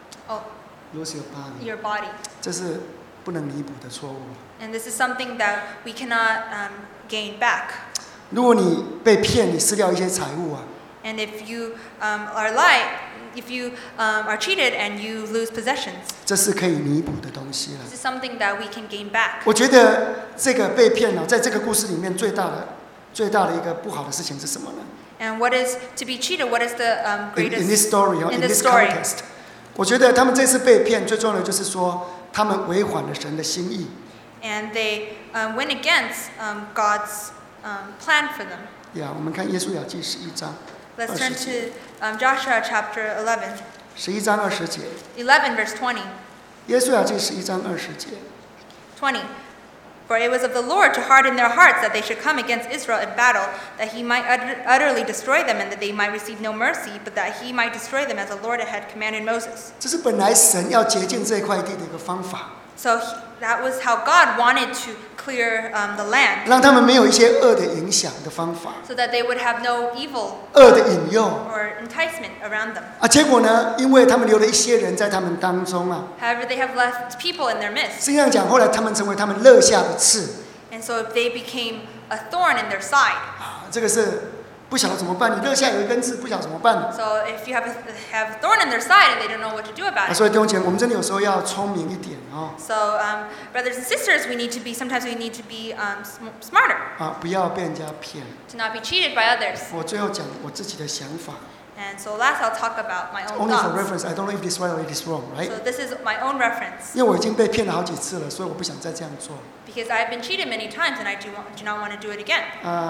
，lose your body， your body, 这是不能弥补的错误。 and this is something that we cannot gain back. 如果你被骗，你失掉一些财物啊， And if you are lied, if you are cheated and you lose possessions, 这是可以弥补的东西了。 this is something that we can gain back. 我觉得这个被骗呢，在这个故事里面最大的一个不好的事情是什么呢 And what is to be cheated? What is the ？In greatest this story, in in this this story? context， 我觉得他们这次被骗最重要的就是说，他们违反了神的心意。 And they went against God's plan for them. 呀，我们看耶稣雅记11章 Let's 20 turn 节 to Joshua chapter 11, ，11章20节， 11 verse 20. 耶稣雅记11章20节。 20. For it was of the Lord to harden their hearts that they should come against Israel in battle, that he might utterly destroy them, and that they might receive no mercy, but that he might destroy them as the Lord had commanded Moses. 这是本来神要洁净这块地的一个方法， So that was how God wanted to clear the land, 让他们没有一些恶的影响的方法， so that they would have no evil 恶的引诱 or enticement around them. 啊。结果呢，因为他们留了一些人在他们当中啊， However, they have left people in their midst, 实际上讲，后来他们成为他们肋下的刺 and so they became a thorn in their side. 啊。这个是不晓得怎么办，你肋下有一根刺，不晓得怎么办 So if you have a thorn in their side and they don't know what to do 啊。 about it. 所以弟兄姐妹，我们真的有时候要聪明一点哦 So brothers and sisters, sometimes we need to be smarter, 啊，不要被人家骗。 to not be cheated by others. 我最后讲我自己的想法 And so last I'll talk about my own ，only for thoughts. reference. I don't know if this right or it is wrong, right? So this is my own reference, 因为我已经被骗了好几次了，所以我不想再这样做。 because I've been cheated many times and I do not want to do it again.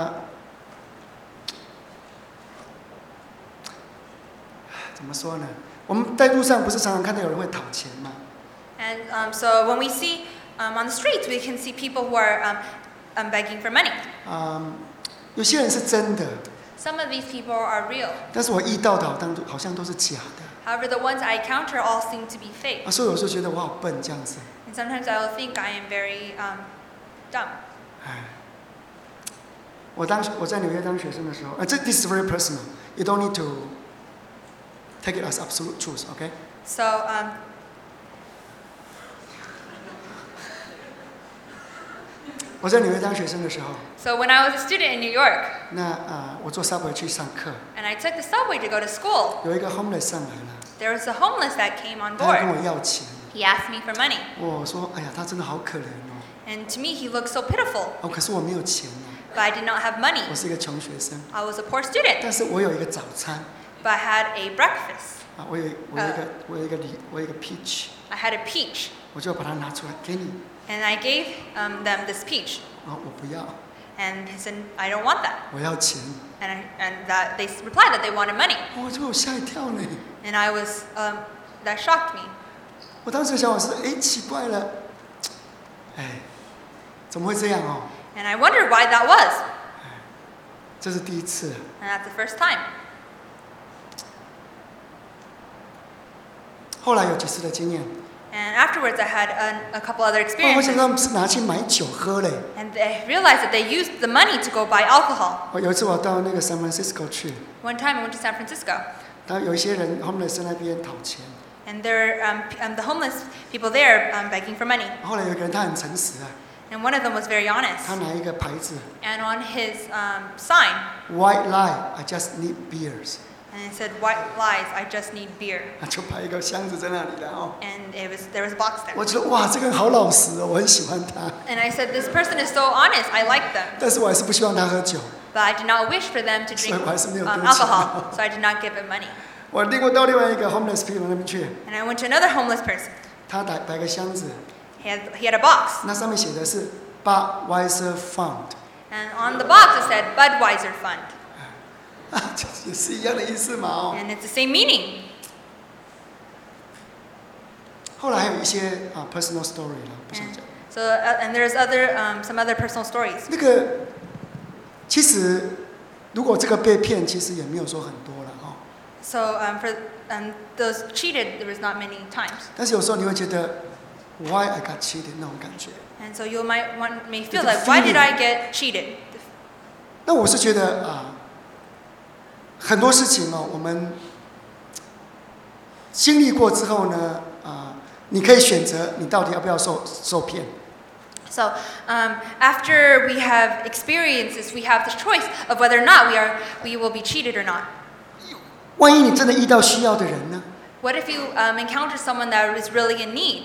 怎么说呢？我们在路上不是常常看到有人会讨钱吗？ And so when we see on the streets, we can see people who are begging for money. 有些人是真的， Some of these people are real. 但是我遇到的好像都是假的 However, the ones I encounter all seem to be fake. 啊，所以有时候觉得我好笨这样子。 And sometimes I will think I am very dumb. 哎，我在纽约当学生的时候，this is very personal. You don't need to take it as absolute truth, okay? So 我在纽约当学生的时候， So when I was a student in New York, 那我坐 subway 去上课， and I took the subway to go to school, 有一个 homeless 上来了， there was a homeless that came on 他要跟 board. 我要钱。 He asked me for money. 我说：“哎呀，他真的好可怜哦。 And to me, he looked so pitiful. 哦，可是我没有钱哦， But I did not have money. 我是一个穷学生， I was a poor student. 但是我有一个早餐 But I had a breakfast. 啊，我有一个 peach， I had a peach. 我就把它拿出来给你。 And I gave them this peach. 啊，我不要， And he said, I don't want that. 我要钱。 And they replied that they wanted money. 哦，这个我吓一跳呢。 And I was, that shocked me. 我当时的想法是：哎，奇怪了，哎，怎么会这样哦？ And I wondered why that was. 这是第一次。 And that's the first time. 后来有几次的经验， And afterwards, I had a couple other 我想 experiences. 他们是拿去买酒喝嘞。 And I realized that they used the money to go buy alcohol. 有一次我到那个 San Francisco 去， One time I went to San Francisco, 他有一些人 homeless 在那边讨钱， and the homeless people there begging for money. 后来有一个人他很诚实啊， And one of them was very 他 honest. 拿一个牌子 And on his sign, White lie, I just need beers， and it said, "White lies, I just need beer." 他就摆一个箱子在那里了哦。 And there was a box there. 我觉得哇，这个人好老实哦，我很喜欢他， And I said, "This person is so honest. I like them." 但是我还是不希望他喝酒。 But I did not wish for them to drink 所以我还是没有给钱。 alcohol, so I did not give him money. 我到另外一个 homeless people 那边去， And I went to another homeless person. 他摆个箱子， He had a box, 那上面写的是 Budweiser Fund， and on the box it said Budweiser Fund, 也是一样的意思嘛哦。 and it's the same meaning. 后来还有一些personal story 了，不想 And 讲。 so and there's some other personal stories. 那个其实如果这个被骗，其实也没有说很多了哦。 So for those cheated, there was not many times. 但是有时候你会觉得 Why I got cheated 那种感觉。 And so you may feel The like, why did feeling. I get cheated? 那我是觉得很多事情哦，我们经历过之后呢，你可以选择你到底要不要受骗。 So after we have experiences, we have the choice of whether or not we will be cheated or not. 万一你真的遇到需要的人呢？ What if you encounter someone that is really in need?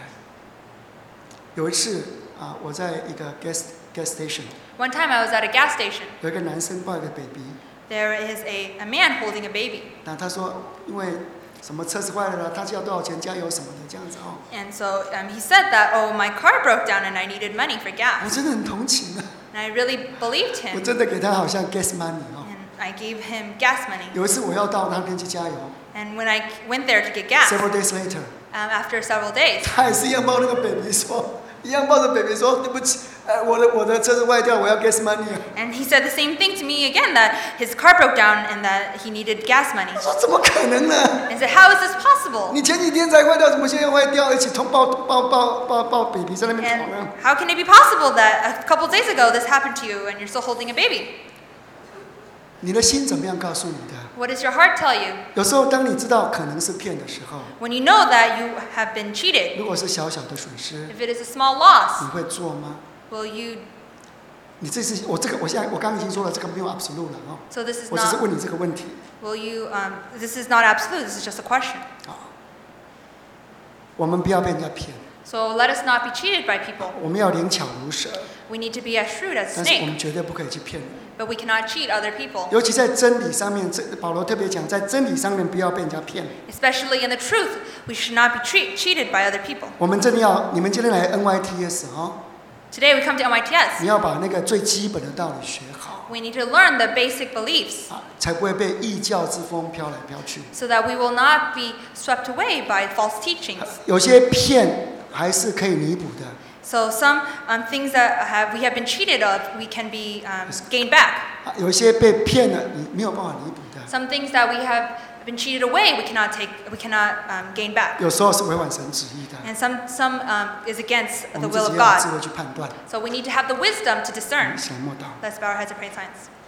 有一次我在一个 gas station， One time I was at a gas station. 有一个男生抱一个 baby， There is a man holding a baby. 那他说因为什么车子坏了，他就要多少钱加油什么的这样子哦。 And so he said that, oh, my car broke down and I needed money for 我 gas. 真的很同情啊， And I really believed 我 him. 真的给他好像 gas money 哦。 And I gave him gas money. 有一次我要到那边去加油 And when I went there to get gas, ，several days later， after several days, 他也是一样抱那个 baby 说，一样抱着 baby 说对不起，我的车子坏掉，我要 gas money 啊。 and he said the same thing to me again, that his car broke down and that he needed gas money. 我说怎么可能呢？ And I said, how is this possible? 你前几天才坏掉，怎么现在坏掉？一起抱 baby 在那边吵 And 呢？ how can it be possible that a couple days ago this happened to you and you're still holding a baby? 你的心怎么样告诉你的？ What does your heart tell you? 有时候当你知道可能是骗的时候， When you know that you have been cheated, 如果是小小的损失， if it is a small loss, 你会做吗？ will you? 你这是我刚刚已经说了，这个没有 absolute 了哦。 So this is 我只是 not. 问你这个问题。 Will you? This is not absolute. This is just a question. 我们不要被人家骗， So let us not be cheated by people. 我们要灵巧如蛇， We need to be as shrewd as a 但是我们 snake, 绝对不可以去骗人。 but we cannot cheat other people. 尤其在真理上面，保罗特别讲，在真理上面不要被人家骗。 Especially in the truth, we should not be cheated by other people. 我们真的要，你们今天来 NYTS 哦， Today we come to MITS. 你要把那个最基本的道理学好， We need to learn the basic beliefs 才不会被异教之风飘来飘去。 so that we will not be swept away by false teachings. 有些骗还是可以弥补的， So some things that we have been cheated of, we can be gained back. 有些被骗了，你没有办法弥补的。 Some things that we have been cheated away, we cannot gain back. 有时候是违反神旨意的， And some is against 我 the 们自 will 己 of 要有智 God. 慧去判断。 So we need to have the wisdom to discern. 想莫道。 Let's bow our heads and pray in silence.